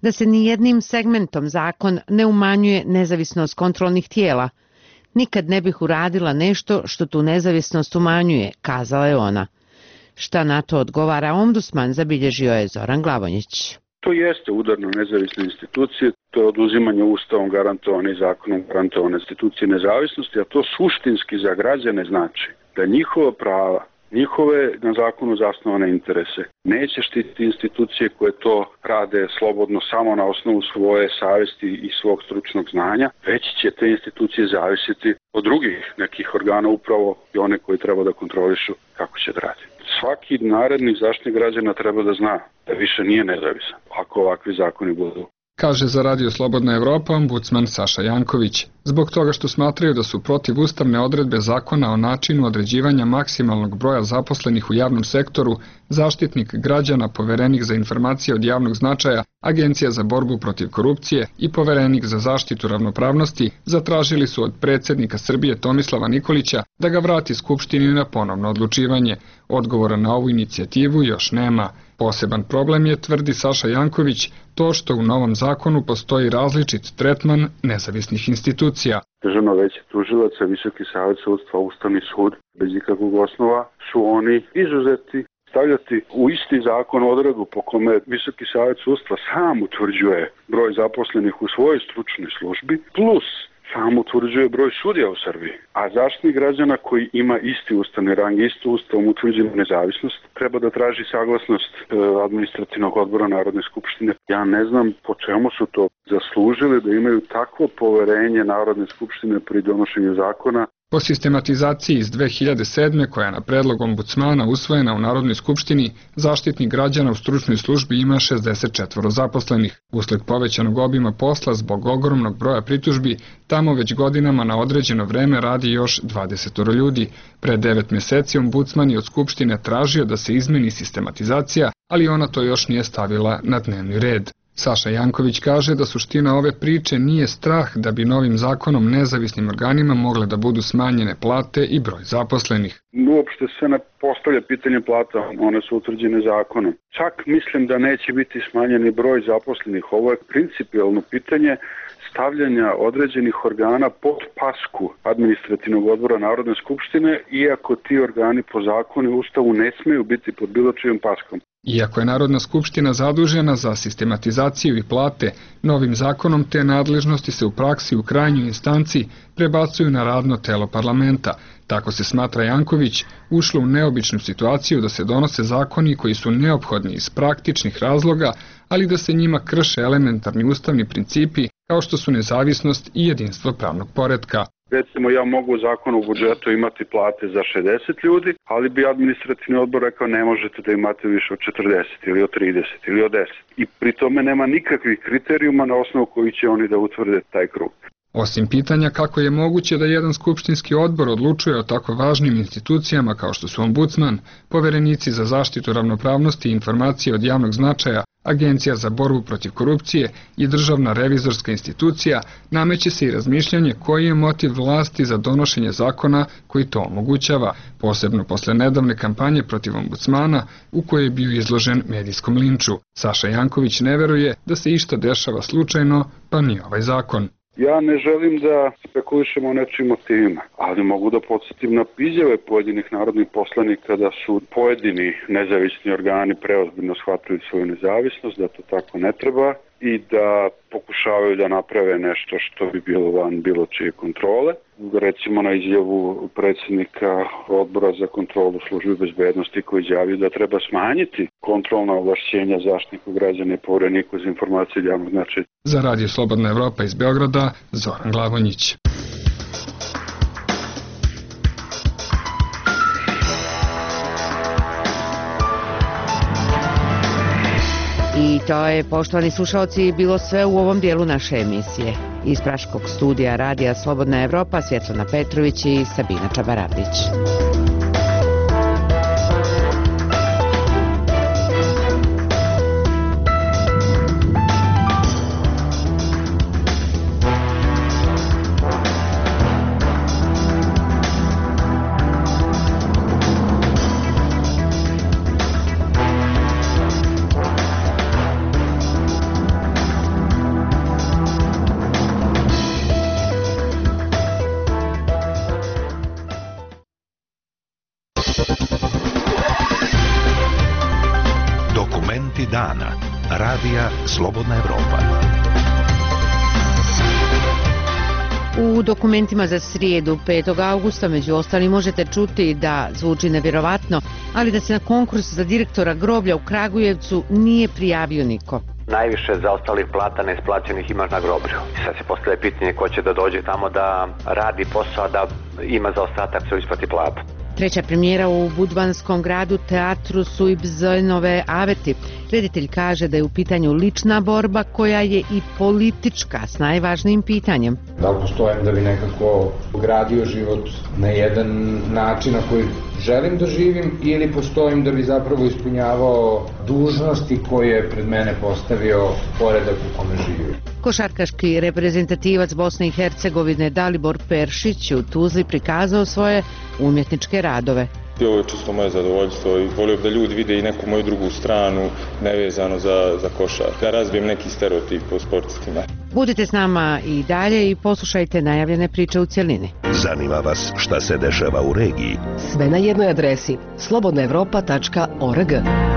da se ni jednim segmentom zakon ne umanjuje nezavisnost kontrolnih tijela. Nikad ne bih uradila nešto što tu nezavisnost umanjuje, kazala je ona. Šta na to odgovara ombudsman, zabilježio je Zoran Glavonjić. To jeste udar na nezavisne institucije, to je oduzimanje ustavom garantovane i zakonom garantovane institucije nezavisnosti, a to suštinski za građane znači da njihova prava, njihove na zakonu zasnovane interese neće štititi institucije koje to rade slobodno samo na osnovu svoje savesti i svog stručnog znanja, već će te institucije zavisiti od drugih nekih organa, upravo i one koji treba da kontrolišu kako će da radi. Svaki naredni zaštitnik građana treba da zna da više nije nezavisan ako ovakvi zakoni budu. Kaže za Radio Slobodna Evropa ombudsman Saša Janković, zbog toga što smatraju da su protiv ustavne odredbe zakona o načinu određivanja maksimalnog broja zaposlenih u javnom sektoru, zaštitnik građana, poverenik za informacije od javnog značaja, Agencija za borbu protiv korupcije i poverenik za zaštitu ravnopravnosti zatražili su od predsjednika Srbije Tomislava Nikolića da ga vrati Skupštini na ponovno odlučivanje. Odgovora na ovu inicijativu još nema. Poseban problem je, tvrdi Saša Janković, to što u novom zakonu postoji različit tretman nezavisnih institucija. Državno veće tužilaca, Visoki savet sudstva, Ustavni sud, bez ikakvog osnova su oni izuzeti. Stavljati u isti zakon odredbu po kome Visoki savet sudstva sam utvrđuje broj zaposlenih u svojoj stručnoj službi, plus sam utvrđuje broj sudija u Srbiji. A zaštitnik građana koji ima isti ustavni rang, istu ustavom utvrđenu nezavisnost, treba da traži saglasnost e, administrativnog odbora Narodne skupštine. Ja ne znam po čemu su to zaslužili da imaju takvo poverenje Narodne skupštine pri donošenju zakona. Po sistematizaciji iz dve hiljade sedme, koja je na predlog ombudsmana usvojena u Narodnoj skupštini, zaštitnik građana u stručnoj službi ima šezdeset četvoro zaposlenih. Usled povećanog obima posla zbog ogromnog broja pritužbi, tamo već godinama na određeno vreme radi još dvadeset ljudi. Pre devet mjeseci ombudsman je od skupštine tražio da se izmeni sistematizacija, ali ona to još nije stavila na dnevni red. Saša Janković kaže da suština ove priče nije strah da bi novim zakonom nezavisnim organima mogle da budu smanjene plate i broj zaposlenih. Uopšte se ne postavlja pitanje plata, one su utvrđene zakonom. Čak mislim da neće biti smanjeni broj zaposlenih. Ovo je principijalno pitanje stavljanja određenih organa pod pasku administrativnog odbora Narodne skupštine, iako ti organi po zakonu i ustavu ne smeju biti pod bilo čijom paskom. Iako je Narodna skupština zadužena za sistematizaciju i plate, novim zakonom te nadležnosti se u praksi u krajnjoj instanci prebacuju na radno telo parlamenta. Tako se, smatra Janković, ušlo u neobičnu situaciju da se donose zakoni koji su neophodni iz praktičnih razloga, ali da se njima krše elementarni ustavni principi kao što su nezavisnost i jedinstvo pravnog poretka. Recimo, ja mogu u zakonu o budžetu imati plate za šezdeset ljudi, ali bi administrativni odbor rekao ne možete da imate više od četrdeset ili od trideset ili od deset. I pri tome nema nikakvih kriterijuma na osnovu koji će oni da utvrde taj krug. Osim pitanja kako je moguće da jedan skupštinski odbor odlučuje o tako važnim institucijama kao što su ombudsman, poverenici za zaštitu ravnopravnosti i informacije od javnog značaja, Agencija za borbu protiv korupcije i Državna revizorska institucija, nameće se i razmišljanje koji je motiv vlasti za donošenje zakona koji to omogućava, posebno posle nedavne kampanje protiv ombudsmana u kojoj je bio izložen medijskom linču. Saša Janković ne veruje da se išta dešava slučajno, pa ni ovaj zakon. Ja ne želim da spekulišemo o nečim motivima, ali mogu da podsjetim na izjave pojedinih narodnih poslanika da su pojedini nezavisni organi preozbiljno shvatili svoju nezavisnost, da to tako ne treba i da pokušavaju da naprave nešto što bi bilo van bilo čije kontrole. Recimo na izjavu predsjednika odbora za kontrolu službe bezbednosti koji izjavio da treba smanjiti kontrolna ovlašćenja zaštitniku građana i povereniku za informacije od javnog značaja. Za Radio Slobodna Evropa iz Beograda, Zoran Glavonjić. I to je, poštovani slušalci, bilo sve u ovom dijelu naše emisije. Iz Praškog studija Radija Slobodna Evropa, Svjetlana Petrović i Sabina Čabaradić. dana. Radija Slobodna Evropa. U dokumentima za srijedu petog augusta među ostalim možete čuti da zvuči nevjerovatno, ali da se na konkurs za direktora groblja u Kragujevcu nije prijavio niko. Najviše zaostalih plata neisplaćenih imaš na groblju. Sad se postavlja pitanje ko će da dođe tamo da radi posao, da ima zaostatak se isplati plata. Treća premijera u budvanskom gradu teatru Suibzojnove Aveti. Reditelj kaže da je u pitanju lična borba koja je i politička s najvažnijim pitanjem. Da li postojim da bi nekako gradio život na jedan način na koji želim da živim ili postojim da bi zapravo ispunjavao dužnosti koje je pred mene postavio poredak u kome živim. Košarkaški reprezentativac Bosne i Hercegovine Dalibor Peršić u Tuzli prikazao svoje umjetničke radove. Ovo je čisto moje zadovoljstvo i volio da ljudi vide i neku moju drugu stranu nevezano za, za košarku. Ja razbijem neki stereotip o sportistima. Budite s nama i dalje i poslušajte najavljene priče u cjelini. Zanima vas šta se dešava u regiji? Sve na jednoj adresi slobodna evropa tačka org.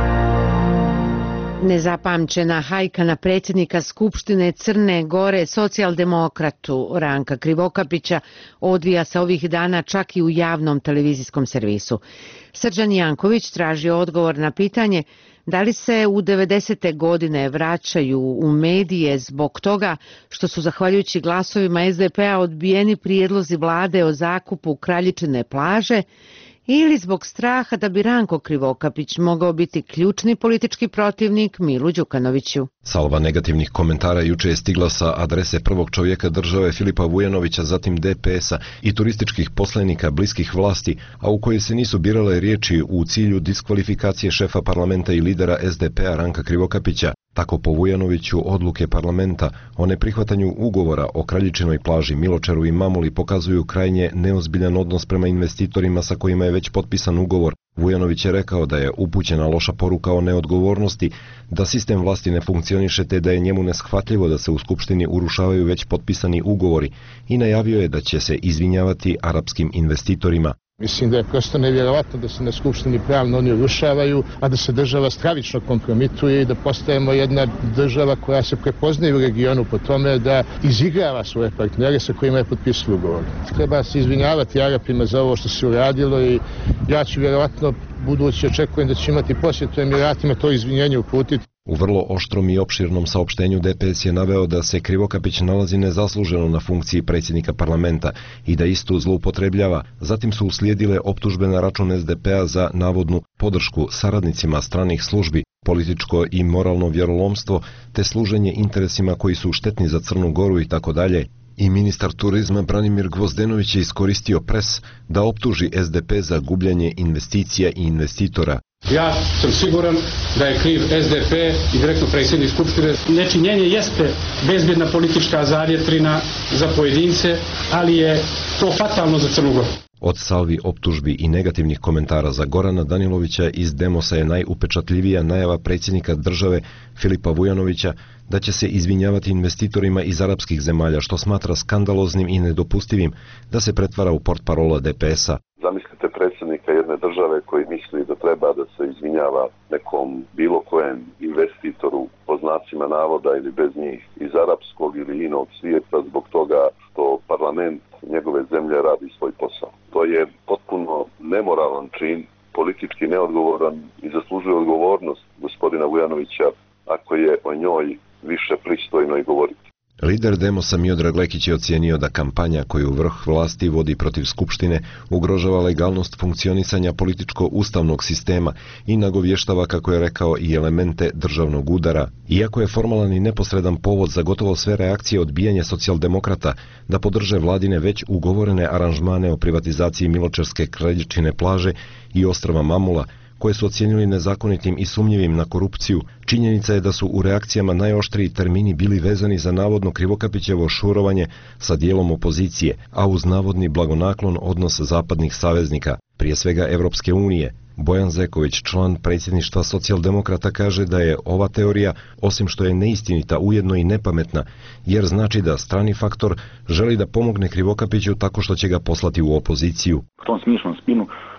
Nezapamćena hajka na predsjednika Skupštine Crne Gore socijaldemokratu Ranka Krivokapića odvija se ovih dana čak i u javnom televizijskom servisu. Srđan Janković traži odgovor na pitanje da li se u devedesete godine vraćaju u medije zbog toga što su zahvaljujući glasovima es de pe a odbijeni prijedlozi vlade o zakupu Kraljičine plaže ili zbog straha da bi Ranko Krivokapić mogao biti ključni politički protivnik Milu Đukanoviću. Salva negativnih komentara juče je stigla sa adrese prvog čovjeka države Filipa Vujanovića, zatim de pe es a i turističkih poslenika bliskih vlasti, a u kojoj se nisu birale riječi u cilju diskvalifikacije šefa parlamenta i lidera es de pe a Ranka Krivokapića. Tako po Vujanoviću odluke parlamenta o neprihvatanju ugovora o Kraljičinoj plaži, Miločeru i Mamuli pokazuju krajnje neozbiljan odnos prema investitorima sa kojima je već potpisan ugovor. Vujanović je rekao da je upućena loša poruka o neodgovornosti, da sistem vlasti ne funkcioniše te da je njemu neshvatljivo da se u Skupštini urušavaju već potpisani ugovori i najavio je da će se izvinjavati arapskim investitorima. Mislim da je prosto nevjerovatno da se na Skupštini pravno oni urušavaju, a da se država stravično kompromituje i da postajemo jedna država koja se prepoznaje u regionu po tome da izigrava svoje partnere sa kojima je potpisao ugovor. Treba se izvinjavati Arapima za ovo što se uradilo i ja ću vjerovatno budući očekujem da će imati posjetu Emiratima to izvinjenje uputiti. U vrlo oštrom i opširnom saopštenju de pe es je naveo da se Krivokapić nalazi nezasluženo na funkciji predsjednika parlamenta i da istu zloupotrebljava. Zatim su uslijedile optužbe na račun es de pe a za navodnu podršku saradnicima stranih službi, političko i moralno vjerolomstvo te služenje interesima koji su štetni za Crnu Goru i tako dalje. I ministar turizma Branimir Gvozdenović je iskoristio pres da optuži es de pe za gubljenje investicija i investitora. Ja sam siguran da je kriv es de pe i direktno predsjednik Skupštine. Nečinjenje jeste bezbjedna politička zavjetrina za pojedince, ali je to fatalno za Crnu Goru. Od salvi optužbi i negativnih komentara za Gorana Danilovića iz Demosa je najupečatljivija najava predsjednika države Filipa Vujanovića da će se izvinjavati investitorima iz arapskih zemalja, što smatra skandaloznim i nedopustivim da se pretvara u portparola de pe es a. Zamislite predsjednika jedne države koji misli da treba da se izvinjava nekom bilo kojem investitoru po znacima navoda ili bez njih iz arapskog ili inog svijeta zbog toga što parlament njegove zemlje radi svoj posao. To je potpuno nemoralan čin, politički neodgovoran i zaslužuje odgovornost gospodina Vujanovića ako je o njoj više pristojno i govoriti. Lider Demosa Miodrag Lekić je ocijenio da kampanja koju vrh vlasti vodi protiv Skupštine ugrožava legalnost funkcionisanja političko-ustavnog sistema i nagovještava, kako je rekao, i elemente državnog udara. Iako je formalan i neposredan povod za gotovo sve reakcije odbijanja socijaldemokrata da podrže vladine već ugovorene aranžmane o privatizaciji Miločerske Kraljičine plaže i ostrva Mamula, koje su ocijenili nezakonitim i sumnjivim na korupciju, činjenica je da su u reakcijama najoštriji termini bili vezani za navodno Krivokapićevo šurovanje sa dijelom opozicije, a uz navodni blagonaklon odnos zapadnih saveznika, prije svega Evropske unije. Bojan Zeković, član predsjedništva socijaldemokrata, kaže da je ova teorija, osim što je neistinita, ujedno i nepametna, jer znači da strani faktor želi da pomogne Krivokapiću tako što će ga poslati u opoziciju. U tom smišnom spinu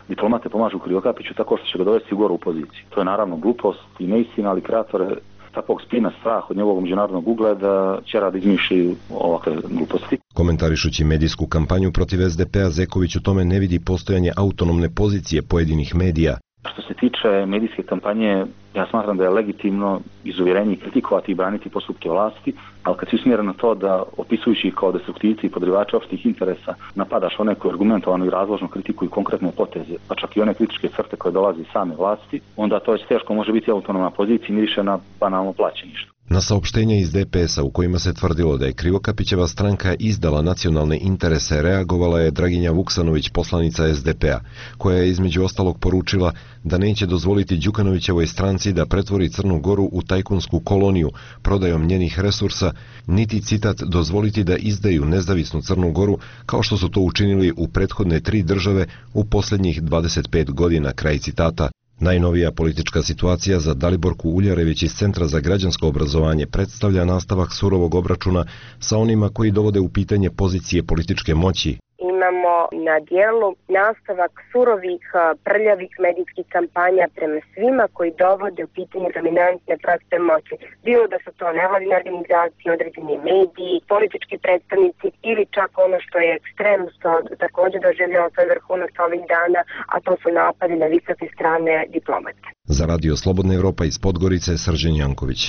diplomate pomažu Krivokapiću tako što će ga dovesti u goru poziciju. To je naravno glupost i neistina, ali kreatore takvog spina, strah od njegovog međunarodnog ugleda će rad izmišljaju ovakve gluposti. Komentarišući medijsku kampanju protiv S D P-a, Zeković u tome ne vidi postojanje autonomne pozicije pojedinih medija. Što se tiče medijske kampanje, ja smatram da je legitimno izuvjerenje i kritikovati i braniti postupke vlasti, ali kad si usmjeren na to da opisujući kao destruktivci i podrivače opštih interesa napadaš one koji argumentovano i razložno kritikuju konkretne poteze, pa čak i one kritičke crte koje dolazi iz same vlasti, onda to već teško može biti autonomna pozicija i miriše na banalno plaćeništvo. Na saopštenja iz D P S-a u kojima se tvrdilo da je Krivokapićeva stranka izdala nacionalne interese reagovala je Draginja Vuksanović, poslanica S D P-a, koja je između ostalog poručila da neće dozvoliti Đukanovićevoj stranci da pretvori Crnu Goru u tajkunsku koloniju prodajom njenih resursa, niti citat dozvoliti da izdaju nezavisnu Crnu Goru kao što su to učinili u prethodne tri države u posljednjih dvadeset pet godina, kraj citata. Najnovija politička situacija za Daliborku Uljarević iz Centra za građansko obrazovanje predstavlja nastavak surovog obračuna sa onima koji dovode u pitanje pozicije političke moći. Imamo na dijelu nastavak surovih, prljavih medijskih kampanja prema svima koji dovode u pitanje dominantne prakse moći. Bilo da su to nevladine organizacije, određeni mediji, politički predstavnici ili čak ono što je ekstrem, što također doživljava svoj vrhunac ovih dana, a to su napadi na visoke strane diplomate. Za Radio Slobodna Evropa iz Podgorice, Srđan Janković.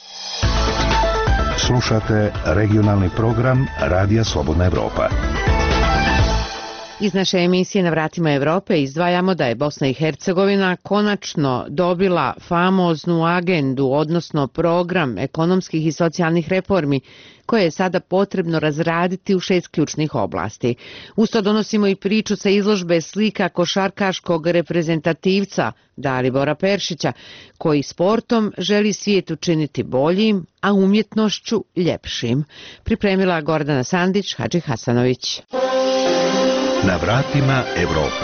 Slušate regionalni program Radija Slobodna Evropa. Iz naše emisije Na vratima Evrope izdvajamo da je Bosna i Hercegovina konačno dobila famoznu agendu, odnosno program ekonomskih i socijalnih reformi, koje je sada potrebno razraditi u šest ključnih oblasti. Usto donosimo i priču sa izložbe slika košarkaškog reprezentativca Dalibora Peršića, koji sportom želi svijet učiniti boljim, a umjetnošću ljepšim. Pripremila Gordana Sandić, Hadži Hasanović. Na vratima Evrope.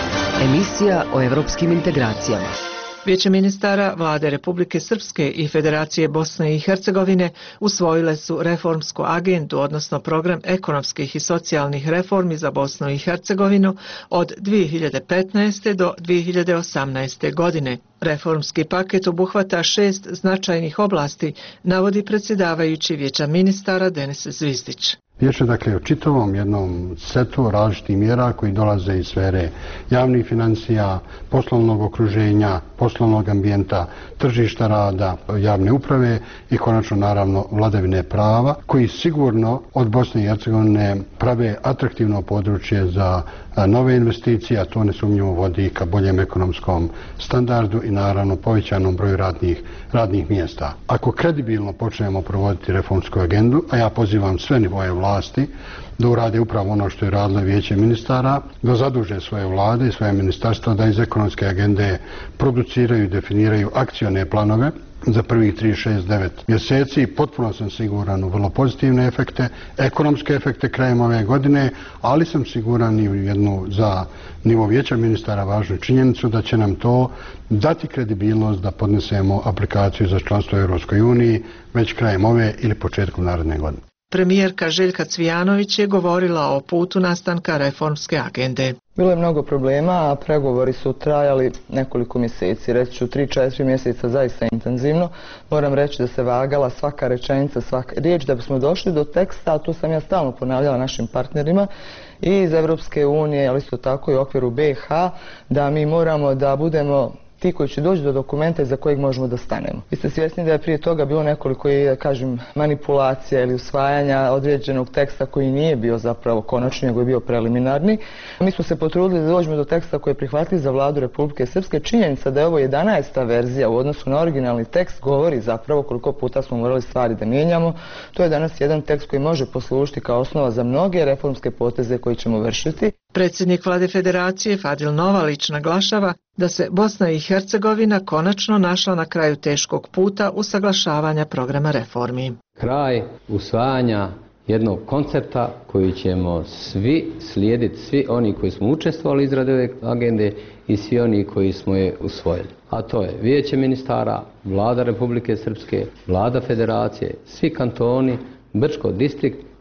Emisija o evropskim integracijama. Vijeće ministara Vlade Republike Srpske i Federacije Bosne i Hercegovine usvojile su reformsku agendu, odnosno program ekonomskih i socijalnih reformi za Bosnu i Hercegovinu od dvije hiljade petnaeste. do dvije hiljade osamnaeste. godine. Reformski paket obuhvata šest značajnih oblasti, navodi predsjedavajući Vijeća ministara Denis Zvizdić. Vijeće dakle o čitavom jednom setu različitih mjera koji dolaze iz sfere javnih financija, poslovnog okruženja, poslovnog ambijenta, tržišta rada, javne uprave i konačno naravno vladavine prava, koji sigurno od Bosne i Hercegovine prave atraktivno područje za nove investicije, a to nesumnjivo vodi ka boljem ekonomskom standardu i naravno povećanom broju radnih, radnih mjesta. Ako kredibilno počnemo provoditi reformsku agendu, a ja pozivam sve nivoje vlasti da urade upravo ono što je radilo Vijeće ministara, da zaduže svoje vlade i svoje ministarstva da iz ekonomske agende produciraju i definiraju akcione planove za prvih tri, šest, devet mjeseci. Potpuno sam siguran u vrlo pozitivne efekte, ekonomske efekte krajem ove godine, ali sam siguran i u jednu za nivo Vijeća ministara važnu činjenicu da će nam to dati kredibilnost da podnesemo aplikaciju za članstvo u Europskoj uniji već krajem ove ili početkom naredne godine. Premijerka Željka Cvijanović je govorila o putu nastanka reformske agende. Bilo je mnogo problema, a pregovori su trajali nekoliko mjeseci, reći ću tri četiri mjeseca zaista intenzivno. Moram reći da se vagala svaka rečenica, svaka riječ da bismo došli do teksta, a to sam ja stalno ponavljala našim partnerima i iz Evropske unije, ali isto tako i u okviru B H, da mi moramo da budemo ti koji će doći do dokumenta za kojeg možemo da stanemo. Vi ste svjesni da je prije toga bilo nekoliko, kažem, manipulacija ili usvajanja određenog teksta koji nije bio zapravo konačni, nego je bio preliminarni. Mi smo se potrudili da dođemo do teksta koji je prihvatljiv za Vladu Republike Srpske. Činjenica da je ovo jedanaesta verzija u odnosu na originalni tekst govori zapravo koliko puta smo morali stvari da mijenjamo. To je danas jedan tekst koji može poslužiti kao osnova za mnoge reformske poteze koje ćemo vršiti. Predsjednik Vlade Federacije Fadil Novalić naglašava da se Bosna i Hercegovina konačno našla na kraju teškog puta usaglašavanja programa reformi. Kraj usvajanja jednog koncepta koji ćemo svi slijediti, svi oni koji smo učestvovali u izradi ove agende i svi oni koji smo je usvojili. A to je Vijeće ministara, Vlada Republike Srpske, Vlada Federacije, svi kantoni, Brčko distrikt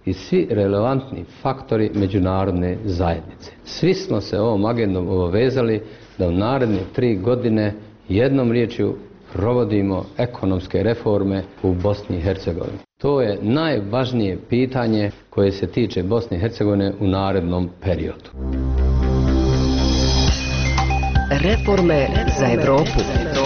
i svi relevantni faktori međunarodne zajednice. Svi smo se ovom agendom obavezali da u naredne tri godine jednom riječju provodimo ekonomske reforme u Bosni i Hercegovini. To je najvažnije pitanje koje se tiče Bosne i Hercegovine u narednom periodu. Reforme za Evropu.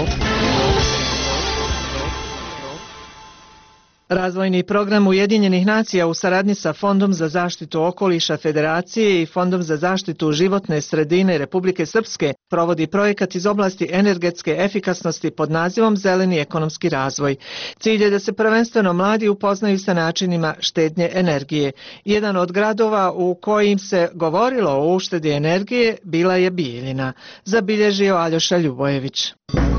Razvojni program Ujedinjenih nacija u saradnji sa Fondom za zaštitu okoliša Federacije i Fondom za zaštitu životne sredine Republike Srpske provodi projekat iz oblasti energetske efikasnosti pod nazivom Zeleni ekonomski razvoj. Cilj je da se prvenstveno mladi upoznaju sa načinima štednje energije. Jedan od gradova u kojim se govorilo o uštedi energije bila je Bijeljina, zabilježio Aljoša Ljubojević.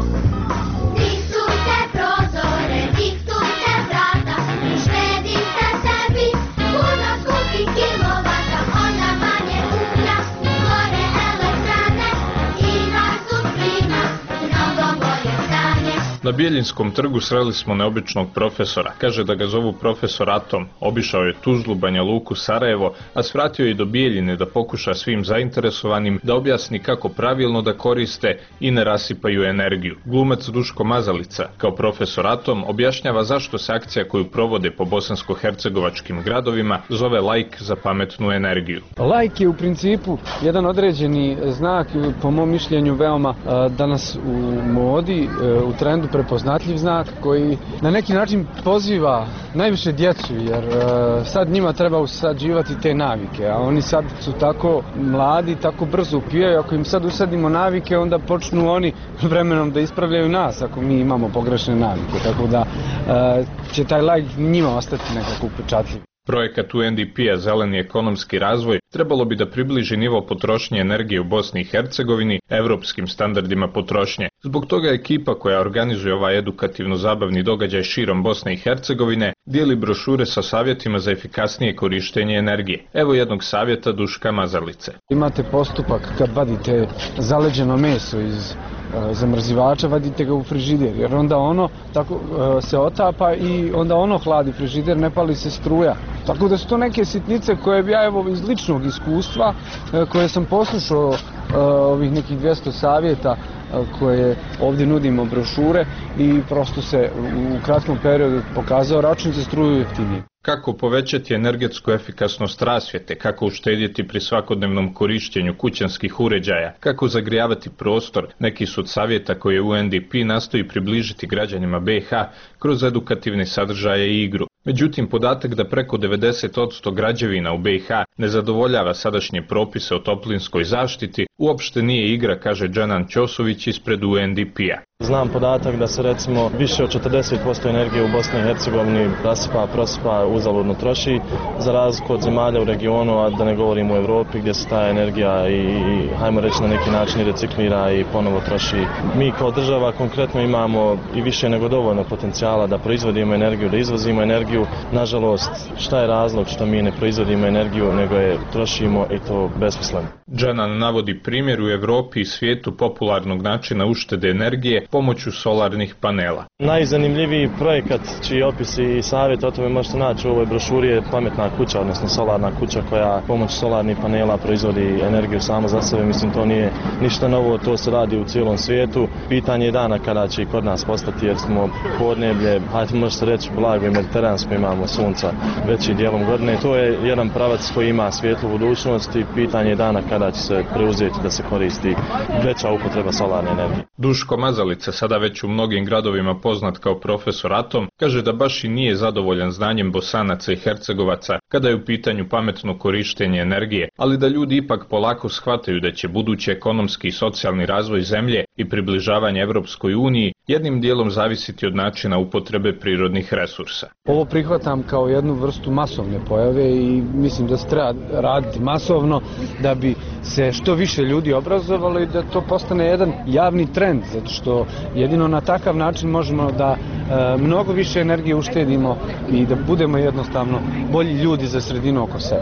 Na Bijeljinskom trgu sreli smo neobičnog profesora. Kaže da ga zovu profesor Atom. Obišao je Tuzlu, Banja Luku, Sarajevo, a svratio je do Bijeljine da pokuša svim zainteresovanim da objasni kako pravilno da koriste i ne rasipaju energiju. Glumac Duško Mazalica, kao profesor Atom, objašnjava zašto se akcija koju provode po bosansko-hercegovačkim gradovima zove Like za pametnu energiju. Like je u principu jedan određeni znak, po mom mišljenju veoma danas u modi, u trendu prepoznatljiv znak koji na neki način poziva najviše djecu, jer uh, sad njima treba usađivati te navike, a oni sad su tako mladi, tako brzo upijaju. Ako im sad usadimo navike, onda počnu oni vremenom da ispravljaju nas ako mi imamo pogrešne navike, tako da uh, će taj like njima ostati nekako upečatljiv. Projekat U N D P-a Zeleni ekonomski razvoj trebalo bi da približi nivo potrošnje energije u Bosni i Hercegovini evropskim standardima potrošnje. Zbog toga ekipa koja organizuje ovaj edukativno-zabavni događaj širom Bosne i Hercegovine dijeli brošure sa savjetima za efikasnije korištenje energije. Evo jednog savjeta Duška Mazalice. Imate postupak kad vadite zaleđeno meso iz zamrzivača, vadite ga u frižider, jer onda ono tako se otapa i onda ono hladi frižider, ne pali se struja. Tako da su to neke sitnice koje bi ja evo iz ličnog iskustva, koje sam poslušao ovih nekih dvjesto savjeta koje ovdje nudimo brošure i prosto se u kratkom periodu pokazao račun za struju jeftinije. Kako povećati energetsku efikasnost rasvjete, kako uštedjeti pri svakodnevnom korištenju kućanskih uređaja, kako zagrijavati prostor, neki su od savjeta koje U N D P nastoji približiti građanima B i H kroz edukativne sadržaje i igru. Međutim, podatak da preko devedeset posto građevina u B i H ne zadovoljava sadašnje propise o toplinskoj zaštiti uopšte nije igra, kaže Džanan Ćosović ispred U N D P-a. Znam podatak da se recimo više od četrdeset posto energije u Bosni i Hercegovini rasipa, prosipa, uzaludno troši, za razliku od zemalja u regionu, a da ne govorim u Evropi gdje se ta energija i, i hajmo reći na neki način reciklira i ponovo troši. Mi kao država konkretno imamo i više nego dovoljno potencijala da proizvodimo energiju, da izvozimo energiju. Nažalost, šta je razlog što mi ne proizvodimo energiju, nego je trošimo i to besmisleno. Džanan navodi primjer u Evropi i svijetu popularnog načina uštede energije pomoću solarnih panela. Najzanimljiviji projekat čiji opis i savjet o tome možete naći u ovoj brošuri je pametna kuća, odnosno solarna kuća koja pomoću solarnih panela proizvodi energiju samo za sebe. Mislim, to nije ništa novo, to se radi u cijelom svijetu. Pitanje je dana kada će i kod nas postati, jer smo podneblje, hajde možete reći blago i mediteransko, imamo sunca veći dijelom godine. To je jedan pravac koji ima svijetlu budućnost i pitanje je dana kada će se preuzeti da se koristi veća upotreba solarne energije. Duško Mazalica, sada već u mnogim gradovima poznat kao profesor Atom, kaže da baš i nije zadovoljan znanjem Bosanaca i Hercegovaca kada je u pitanju pametno korištenje energije, ali da ljudi ipak polako shvataju da će budući ekonomski i socijalni razvoj zemlje i približavanje Evropskoj uniji jednim dijelom zavisiti od načina upotrebe prirodnih resursa. Ovo prihvatam kao jednu vrstu masovne pojave i mislim da se treba raditi masovno da bi se što više ljudi obrazovalo i da to postane jedan javni trend, zato što jedino na takav način možemo da e, mnogo više energije uštedimo i da budemo jednostavno bolji ljudi za sredinu oko sebe.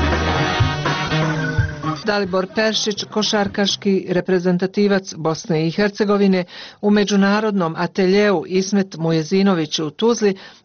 Dalibor Peršić, košarkaški reprezentativac Bosne i Hercegovine, u međunarodnom ateljeu Ismet Mujezinović u Tuzli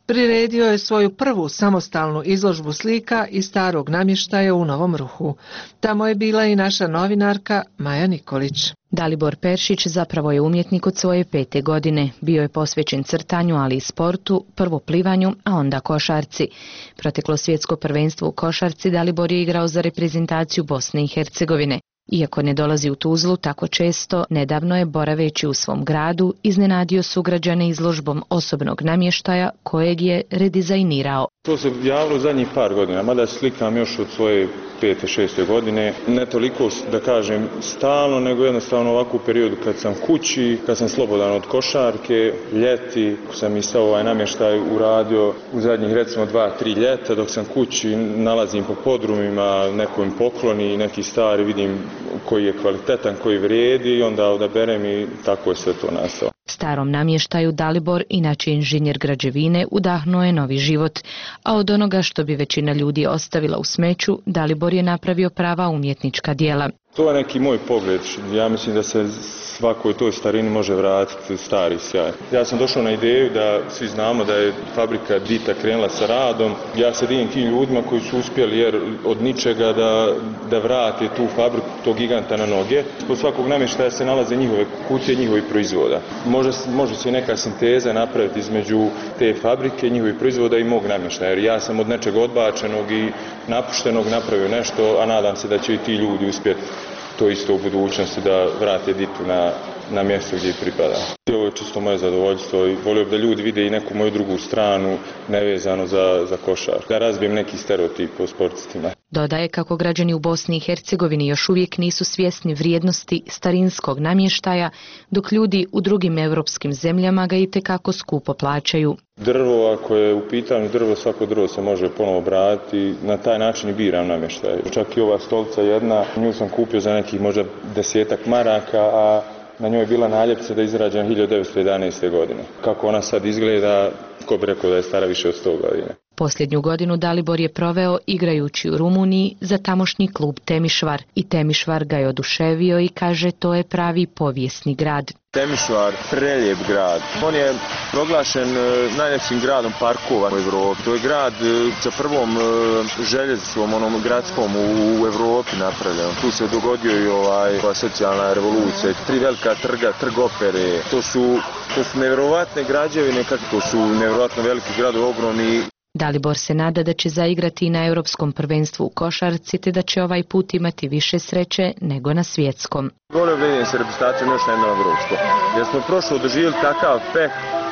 priredio je svoju prvu samostalnu izložbu slika i starog namještaja u Novom Ruhu. Tamo je bila i naša novinarka Maja Nikolić. Dalibor Peršić zapravo je umjetnik od svoje pete godine. Bio je posvećen crtanju, ali i sportu, prvo plivanju, a onda košarci. Proteklo svjetsko prvenstvo u košarci Dalibor je igrao za reprezentaciju Bosne i Hercegovine. Iako ne dolazi u Tuzlu tako često, nedavno je, boraveći u svom gradu, iznenadio sugrađane izložbom osobnog namještaja kojeg je redizajnirao. To se javilo u zadnjih par godina, mada slikam još od svoje pete, šeste godine. Ne toliko, da kažem, stalno, nego jednostavno ovako u periodu kad sam kući, kad sam slobodan od košarke, ljeti, sam i sa ovaj namještaj uradio u zadnjih recimo dva, tri ljeta, dok sam kući, nalazim po podrumima, neko im pokloni, neki stari, vidim koji je kvalitetan, koji vrijedi i onda odaberem i tako je sve to nastalo. Starom namještaju Dalibor, inače inženjer građevine, udahnuo je novi život, a od onoga što bi većina ljudi ostavila u smeću, Dalibor je napravio prava umjetnička djela. To je neki moj pogled. Ja mislim da se svakoj toj starini može vratiti stari sjaj. Ja sam došao na ideju da svi znamo da je fabrika Dita krenula sa radom. Ja se divim tim ljudima koji su uspjeli jer od ničega da, da vrate tu fabriku, tog giganta na noge. Kod svakog namještaja se nalaze njihove kutije, njihovi proizvoda. Može, može se neka sinteza napraviti između te fabrike, njihovih proizvoda i mog namještaja. Jer ja sam od nečega odbačenog i napuštenog napravio nešto, a nadam se da će i ti ljudi uspjeti to isto u budućnosti da vrate Ditu na, na mjesto gdje pripada. Ovo je čisto moje zadovoljstvo i volio bi da ljudi vide i neku moju drugu stranu nevezano za, za košar. Da razbijem neki stereotip o sportistima. Dodaje kako građani u Bosni i Hercegovini još uvijek nisu svjesni vrijednosti starinskog namještaja, dok ljudi u drugim europskim zemljama ga itekako skupo plaćaju. Drvo, ako je u pitanju drvo, svako drvo se može ponovo obraditi, na taj način i biram namještaj. Čak i ova stolica jedna, nju sam kupio za nekih možda desetak maraka, a na njoj je bila naljepnica da je izrađena hiljadu devetsto jedanaeste. godine. Kako ona sad izgleda, ko bi rekao da je stara više od sto godina. Posljednju godinu Dalibor je proveo igrajući u Rumuniji za tamošnji klub Temišvar. I Temišvar ga je oduševio i kaže to je pravi povijesni grad. Temišvar, prelijep grad. On je proglašen najljepšim gradom parkova u Evropi. To je grad sa prvom željeznicom, onom gradskom u Evropi napravljen. Tu se dogodio i ovaj, ova socijalna revolucija. Tri velika trga, trg opere. To su, to su nevjerovatne građevine, kako to su nevjerovatno veliki gradovi, ogromni. Dalibor se nada da će zaigrati i na europskom prvenstvu u košarci, te da će ovaj put imati više sreće nego na svjetskom. Volio bih vidim se reprezentacijom još na jedno evropsko, jer smo prošlo doživjeli takav peh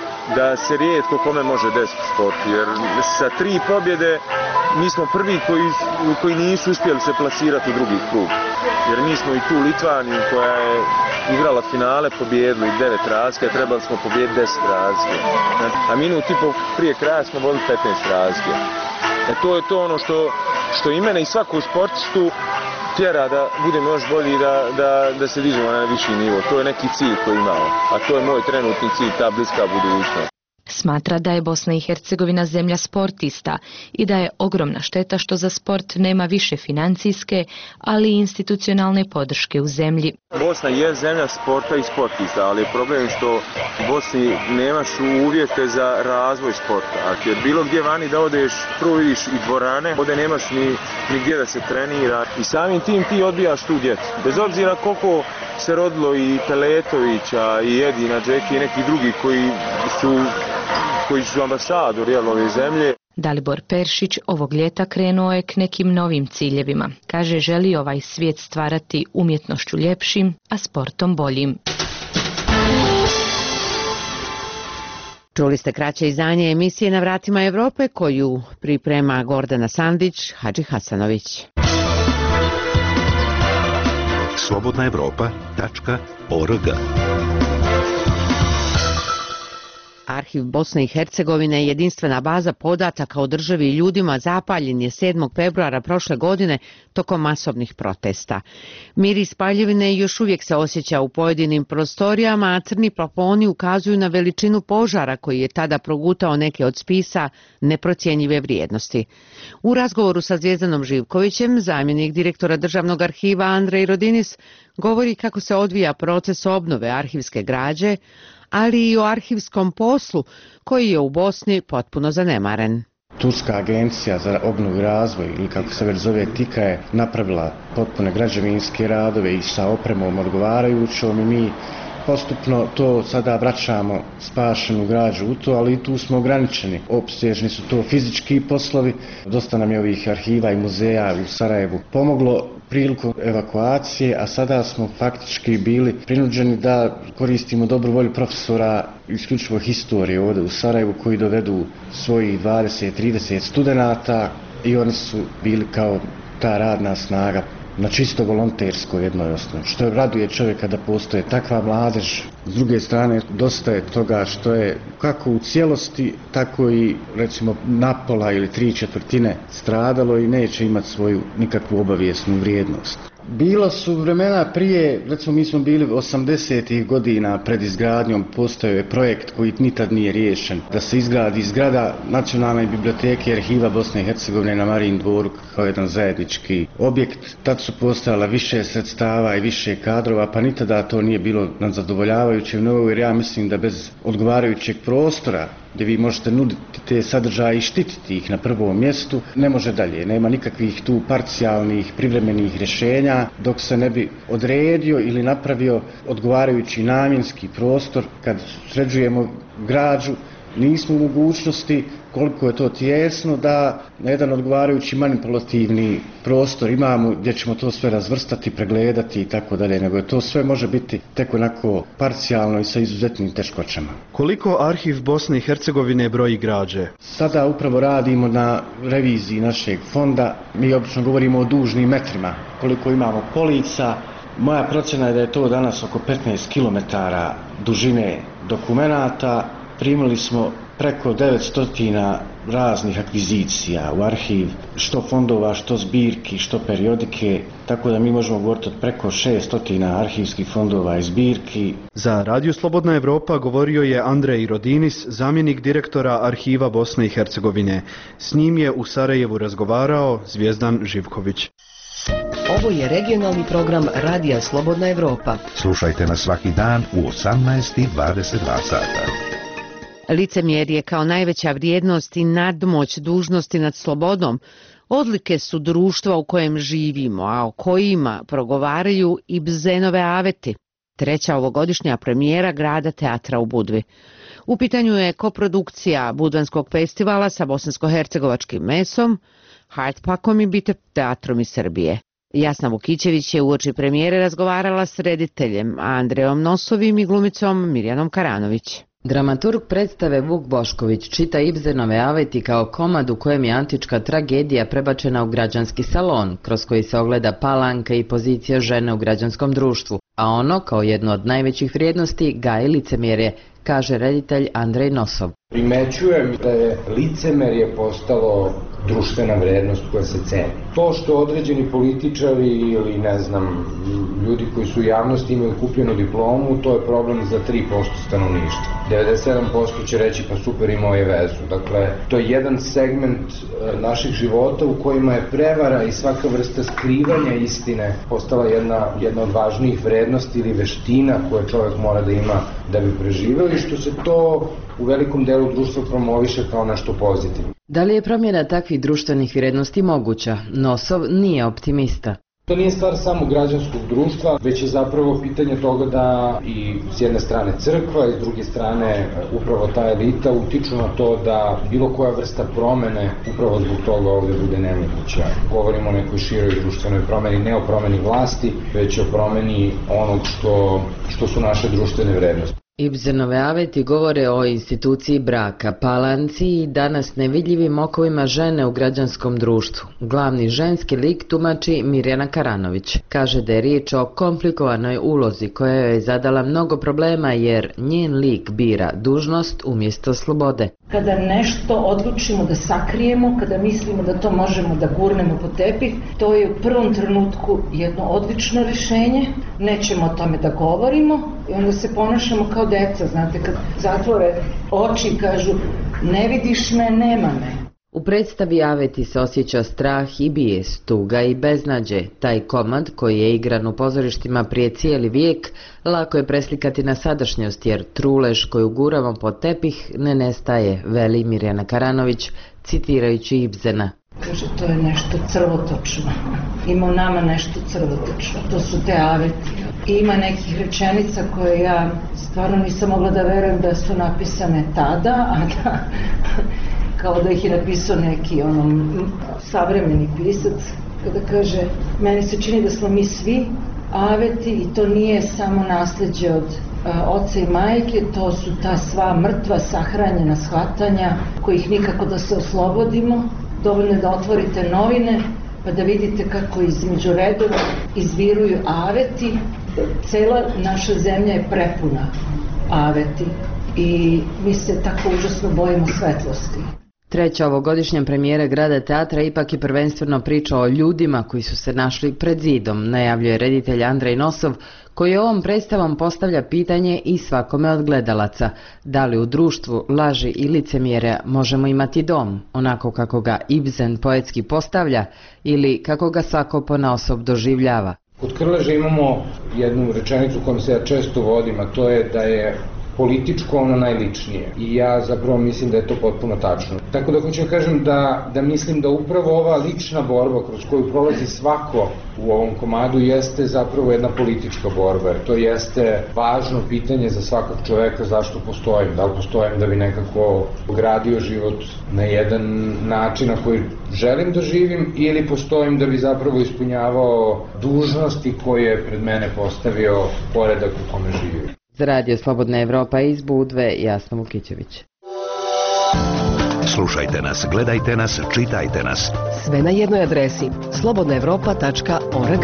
da se rijetko kome može desiti u sportu, jer sa tri pobjede mi smo prvi koji, koji nisu uspjeli se plasirati u drugi krug. Jer mi smo i tu Litvaniju koja je igrala finale, pobijedili devet razlike, trebali smo pobijediti deset razlike. A minut i pol prije kraja smo vodili petnaest razlike. E to je to ono što, što i mene i svaku sportistu tjera da budemo još bolji i da, da, da se dižemo na viši nivo. To je neki cilj koji imamo, a to je moj trenutni cilj, ta bliska budućnost. Smatra da je Bosna i Hercegovina zemlja sportista i da je ogromna šteta što za sport nema više financijske, ali i institucionalne podrške u zemlji. Bosna je zemlja sporta i sportista, ali je problem što u Bosni nemaš uvjete za razvoj sporta. Jer bilo gdje vani da odeš, prvo vidiš i dvorane, ovdje nemaš ni, ni gdje da se trenira. I samim tim ti odbijaš tu djecu. Bez obzira koliko se rodilo i Peletovića, i Edina, Džeki i neki drugi koji su koji su ambasadori ove zemlje. Dalibor Peršić ovog ljeta krenuo je k nekim novim ciljevima. Kaže, želi ovaj svijet stvarati umjetnošću ljepšim, a sportom boljim. Čuli ste kraće izdanje emisije Na vratima Evrope koju priprema Gordana Sandić, Hadži Hasanović. slobodna evropa tačka org. Arhiv Bosne i Hercegovine, jedinstvena baza podataka o državi i ljudima, zapaljen je sedmog februara prošle godine tokom masovnih protesta. Miris paljevine još uvijek se osjeća u pojedinim prostorijama, a crni plafoni ukazuju na veličinu požara koji je tada progutao neke od spisa neprocjenjive vrijednosti. U razgovoru sa Zvijezdanom Živkovićem, zamjenik direktora Državnog arhiva Andrej Rodinis govori kako se odvija proces obnove arhivske građe, ali i o arhivskom poslu koji je u Bosni potpuno zanemaren. Turska agencija za obnovu i razvoj, ili kako se već zove TIKA, je napravila potpune građevinske radove i sa opremom odgovarajućom i mi postupno to sada vraćamo spašenu građu u to, ali i tu smo ograničeni. Opsežni su to fizički poslovi. Dosta nam je ovih arhiva i muzeja u Sarajevu pomoglo priliku evakuacije, a sada smo faktički bili prinuđeni da koristimo dobru volju profesora isključivo historije ovdje u Sarajevu koji dovedu svojih dvadeset trideset studenata i oni su bili kao ta radna snaga na čisto volonterskoj jednoj osnovi, što raduje čovjeka da postoje takva mladež. S druge strane, dosta je toga što je kako u cijelosti, tako i recimo napola ili tri četvrtine stradalo i neće imati svoju nikakvu obavijesnu vrijednost. Bilo su vremena prije, recimo mi smo bili osamdesetih godina pred izgradnjom, postojao je projekt koji nikad nije riješen, da se izgradi zgrada Nacionalne biblioteke i arhiva Bosne i Hercegovine na Marijin dvoru kao jedan zajednički objekt. Tad su postojala više sredstava i više kadrova, pa ni tada to nije bilo na zadovoljavajućem nivou, jer ja mislim da bez odgovarajućeg prostora gdje vi možete nuditi te sadržaje i štititi ih na prvom mjestu, ne može dalje. Nema nikakvih tu parcijalnih, privremenih rješenja dok se ne bi odredio ili napravio odgovarajući namjenski prostor. Kad sređujemo građu, nismo u mogućnosti, koliko je to tijesno, da na jedan odgovarajući manipulativni prostor imamo gdje ćemo to sve razvrstati, pregledati i tako dalje, nego to sve može biti tek onako parcijalno i sa izuzetnim teškoćama. Koliko arhiv Bosne i Hercegovine broji građe? Sada upravo radimo na reviziji našeg fonda. Mi obično govorimo o dužnim metrima, koliko imamo polica. Moja procjena je da je to danas oko petnaest kilometara dužine dokumenata. Primili smo preko devetsto raznih akvizicija u arhiv, što fondova, što zbirki, što periodike, tako da mi možemo govoriti od preko šesto arhivskih fondova i zbirki. Za Radio Slobodna Evropa govorio je Andrej Rodinis, zamjenik direktora Arhiva Bosne i Hercegovine. S njim je u Sarajevu razgovarao Zvijezdan Živković. Ovo je regionalni program Radija Slobodna Evropa. Slušajte nas svaki dan u osamnaest i dvadeset dva sata. Licemjerje kao najveća vrijednost i nadmoć dužnosti nad slobodom odlike su društva u kojem živimo, a o kojima progovaraju i Bzenove aveti, treća ovogodišnja premijera Grada teatra u Budvi. U pitanju je koprodukcija Budvanskog festivala sa bosansko-hercegovačkim mesom, Hardpakom i Bite teatrom iz Srbije. Jasna Vukićević je uoči premijere razgovarala s rediteljem Andrejom Nosovim i glumicom Mirjanom Karanović. Dramaturg predstave Vuk Bošković čita Ibzenove aveti kao komad u kojem je antička tragedija prebačena u građanski salon, kroz koji se ogleda palanka i pozicija žene u građanskom društvu, a ono, kao jedno od najvećih vrijednosti, gaji licemjerje, kaže reditelj Andrej Nosov. Primećujem da je licemerje postalo društvena vrednost koja se ceni. To što određeni političari ili ne znam, ljudi koji su u javnosti imaju kupljenu diplomu, to je problem za tri posto stanovništva. devedeset sedam posto će reći pa super, imao je vezu. Dakle, to je jedan segment naših života u kojima je prevara i svaka vrsta skrivanja istine postala jedna, jedna od važnijih vrednosti ili veština koje čovjek mora da ima da bi preživeo i što se to u velikom delu društva promoviše kao nešto pozitivno. Da li je promjena takvih društvenih vrijednosti moguća? Nosov nije optimista. To nije stvar samo građanskog društva, već je zapravo pitanje toga da i s jedne strane crkva i s druge strane upravo ta elita utiču na to da bilo koja vrsta promene upravo zbog toga ovdje bude nemoguća. Govorimo o nekoj široj društvenoj promeni, ne o promeni vlasti, već o promeni onog što, što su naše društvene vrednosti. Ibzenove aveti govore o instituciji braka, palanci i danas nevidljivim okovima žene u građanskom društvu. Glavni ženski lik tumači Mirjana Karanović. Kaže da je riječ o komplikovanoj ulozi koja joj je zadala mnogo problema jer njen lik bira dužnost umjesto slobode. Kada nešto odlučimo da sakrijemo, kada mislimo da to možemo da gurnemo po tepih, to je u prvom trenutku jedno odlično rješenje, nećemo o tome da govorimo i onda se ponašamo kao deca, znate, kad zatvore oči i kažu ne vidiš me, nema me. U predstavi Aveti se osjeća strah i bijes, tuga i beznađe. Taj komad, koji je igran u pozorištima prije cijeli vijek, lako je preslikati na sadašnjost, jer trulež koju guramo pod tepih ne nestaje, veli Mirjana Karanović, citirajući Ibsena. Kaže, to je nešto crvotočno. Ima u nama nešto crvotočno. To su te aveti. I ima nekih rečenica koje ja stvarno nisam mogla da verujem da su napisane tada, a da kao da ih je napisao neki ono, savremeni pisac, kada kaže, meni se čini da smo mi svi aveti i to nije samo nasleđe od a, oca i majke, to su ta sva mrtva, sahranjena shvatanja kojih nikako da se oslobodimo. Dovoljno je da otvorite novine pa da vidite kako između redova izviruju aveti. Cela naša zemlja je prepuna aveti i mi se tako užasno bojimo svetlosti. Treća ovogodišnja premijera Grada teatra ipak je prvenstveno priča o ljudima koji su se našli pred zidom, najavljuje reditelj Andrej Nosov, koji ovom predstavom postavlja pitanje i svakome od gledalaca. Da li u društvu laži i licemjerja možemo imati dom, onako kako ga Ibsen poetski postavlja, ili kako ga svako ponaosob doživljava? Kod Krleže imamo jednu rečenicu kojom se ja često vodim, a to je da je političko ono najličnije. I ja zapravo mislim da je to potpuno tačno. Tako da hoću da kažem da, da mislim da upravo ova lična borba kroz koju prolazi svako u ovom komadu jeste zapravo jedna politička borba. Jer to jeste važno pitanje za svakog čoveka zašto postojim. Da li postojim da bi nekako gradio život na jedan način na koji želim da živim ili postojim da bi zapravo ispunjavao dužnosti koje je pred mene postavio poredak u kome živim. Za Radio Slobodna Evropa iz Budve, Jasna Vukićević. Slušajte nas, gledajte nas, čitajte nas. Sve na jednoj adresi slobodna evropa tačka org.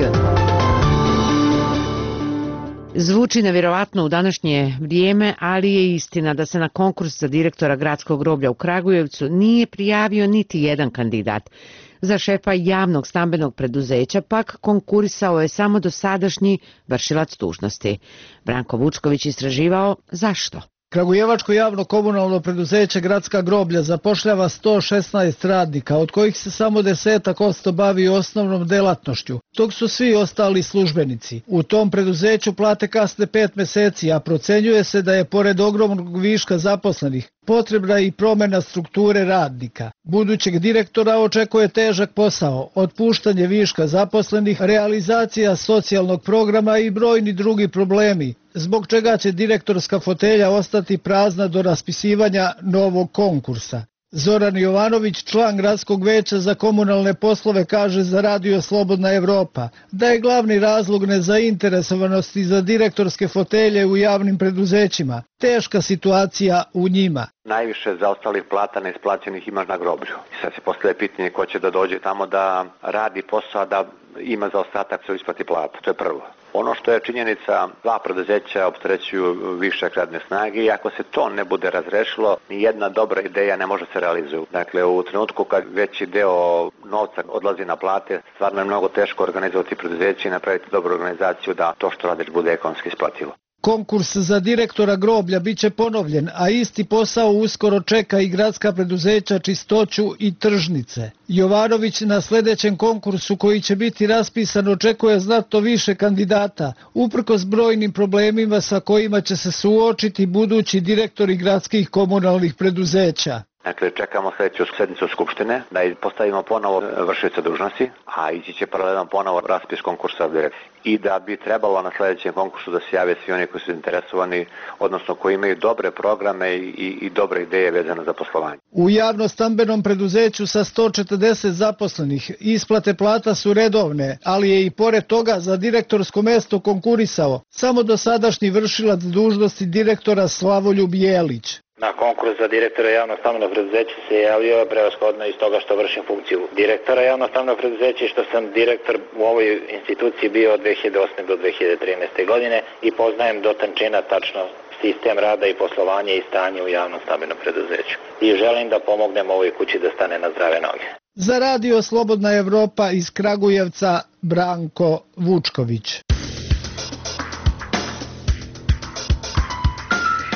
Zvuči nevjerovatno u današnje vrijeme, ali je istina da se na konkurs za direktora gradskog groblja u Kragujevcu nije prijavio niti jedan kandidat. Za šefa javnog stambenog preduzeća pak konkurisao je samo dosadašnji vršilac dužnosti. Branko Vučković istraživao zašto. Kragujevačko javno komunalno preduzeće Gradska groblja zapošljava sto šesnaest radnika, od kojih se samo desetak posto bavi osnovnom delatnošću, dok su svi ostali službenici. U tom preduzeću plate kasne pet meseci, a procenjuje se da je pored ogromnog viška zaposlenih potrebna i promjena strukture radnika. Budućeg direktora očekuje težak posao, otpuštanje viška zaposlenih, realizacija socijalnog programa i brojni drugi problemi, zbog čega će direktorska fotelja ostati prazna do raspisivanja novog konkursa. Zoran Jovanović, član Gradskog veća za komunalne poslove, kaže za Radio Slobodna Evropa da je glavni razlog nezainteresovanosti za direktorske fotelje u javnim preduzećima teška situacija u njima. Najviše zaostalih plata neisplaćenih imaš na groblju. I sad se postavlja pitanje ko će da dođe tamo da radi posao, da ima zaostatak se isplati plata. To je prvo. Ono što je činjenica, dva preduzeća opterećuju višak radne snage i ako se to ne bude razrešilo, ni jedna dobra ideja ne može se realizovati. Dakle, u trenutku kad veći deo novca odlazi na plate, stvarno je mnogo teško organizovati preduzeće i napraviti dobru organizaciju da to što radiš bude ekonomski isplativo. Konkurs za direktora groblja biće ponovljen, a isti posao uskoro čeka i gradska preduzeća Čistoću i Tržnice. Jovanović na sljedećem konkursu koji će biti raspisan očekuje znatno više kandidata, uprkos brojnim problemima sa kojima će se suočiti budući direktori gradskih komunalnih preduzeća. Dakle, čekamo sljedeću sednicu Skupštine da postavimo ponovo vršioca dužnosti, a ići će paralelno ponovo raspis konkursa i da bi trebalo na sljedećem konkursu da se jave svi oni koji su interesovani, odnosno koji imaju dobre programe i, i dobre ideje vezane za poslovanje. U javno-stambenom preduzeću sa sto četrdeset zaposlenih isplate plata su redovne, ali je i pored toga za direktorsko mesto konkurisao samo dosadašnji vršilac dužnosti direktora Slavoljub Jelić. Na konkurs za direktora javnog stambenog preduzeća se javio prevashodno iz toga što vršim funkciju direktora javnog stambenog preduzeća i što sam direktor u ovoj instituciji bio od dve hiljade osme do dve hiljade trinaeste godine i poznajem do tančina tačno sistem rada i poslovanje i stanje u javnom stambenom preduzeću. I želim da pomognem ovoj kući da stane na zdrave noge. Za Radio Slobodna Evropa iz Kragujevca, Branko Vučković.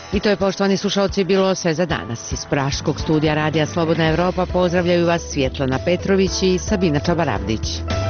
I to je, poštovani slušalci, bilo sve za danas. Iz Praškog studija Radija Slobodna Evropa pozdravljaju vas Svjetlana Petrović i Sabina Čabaravdić.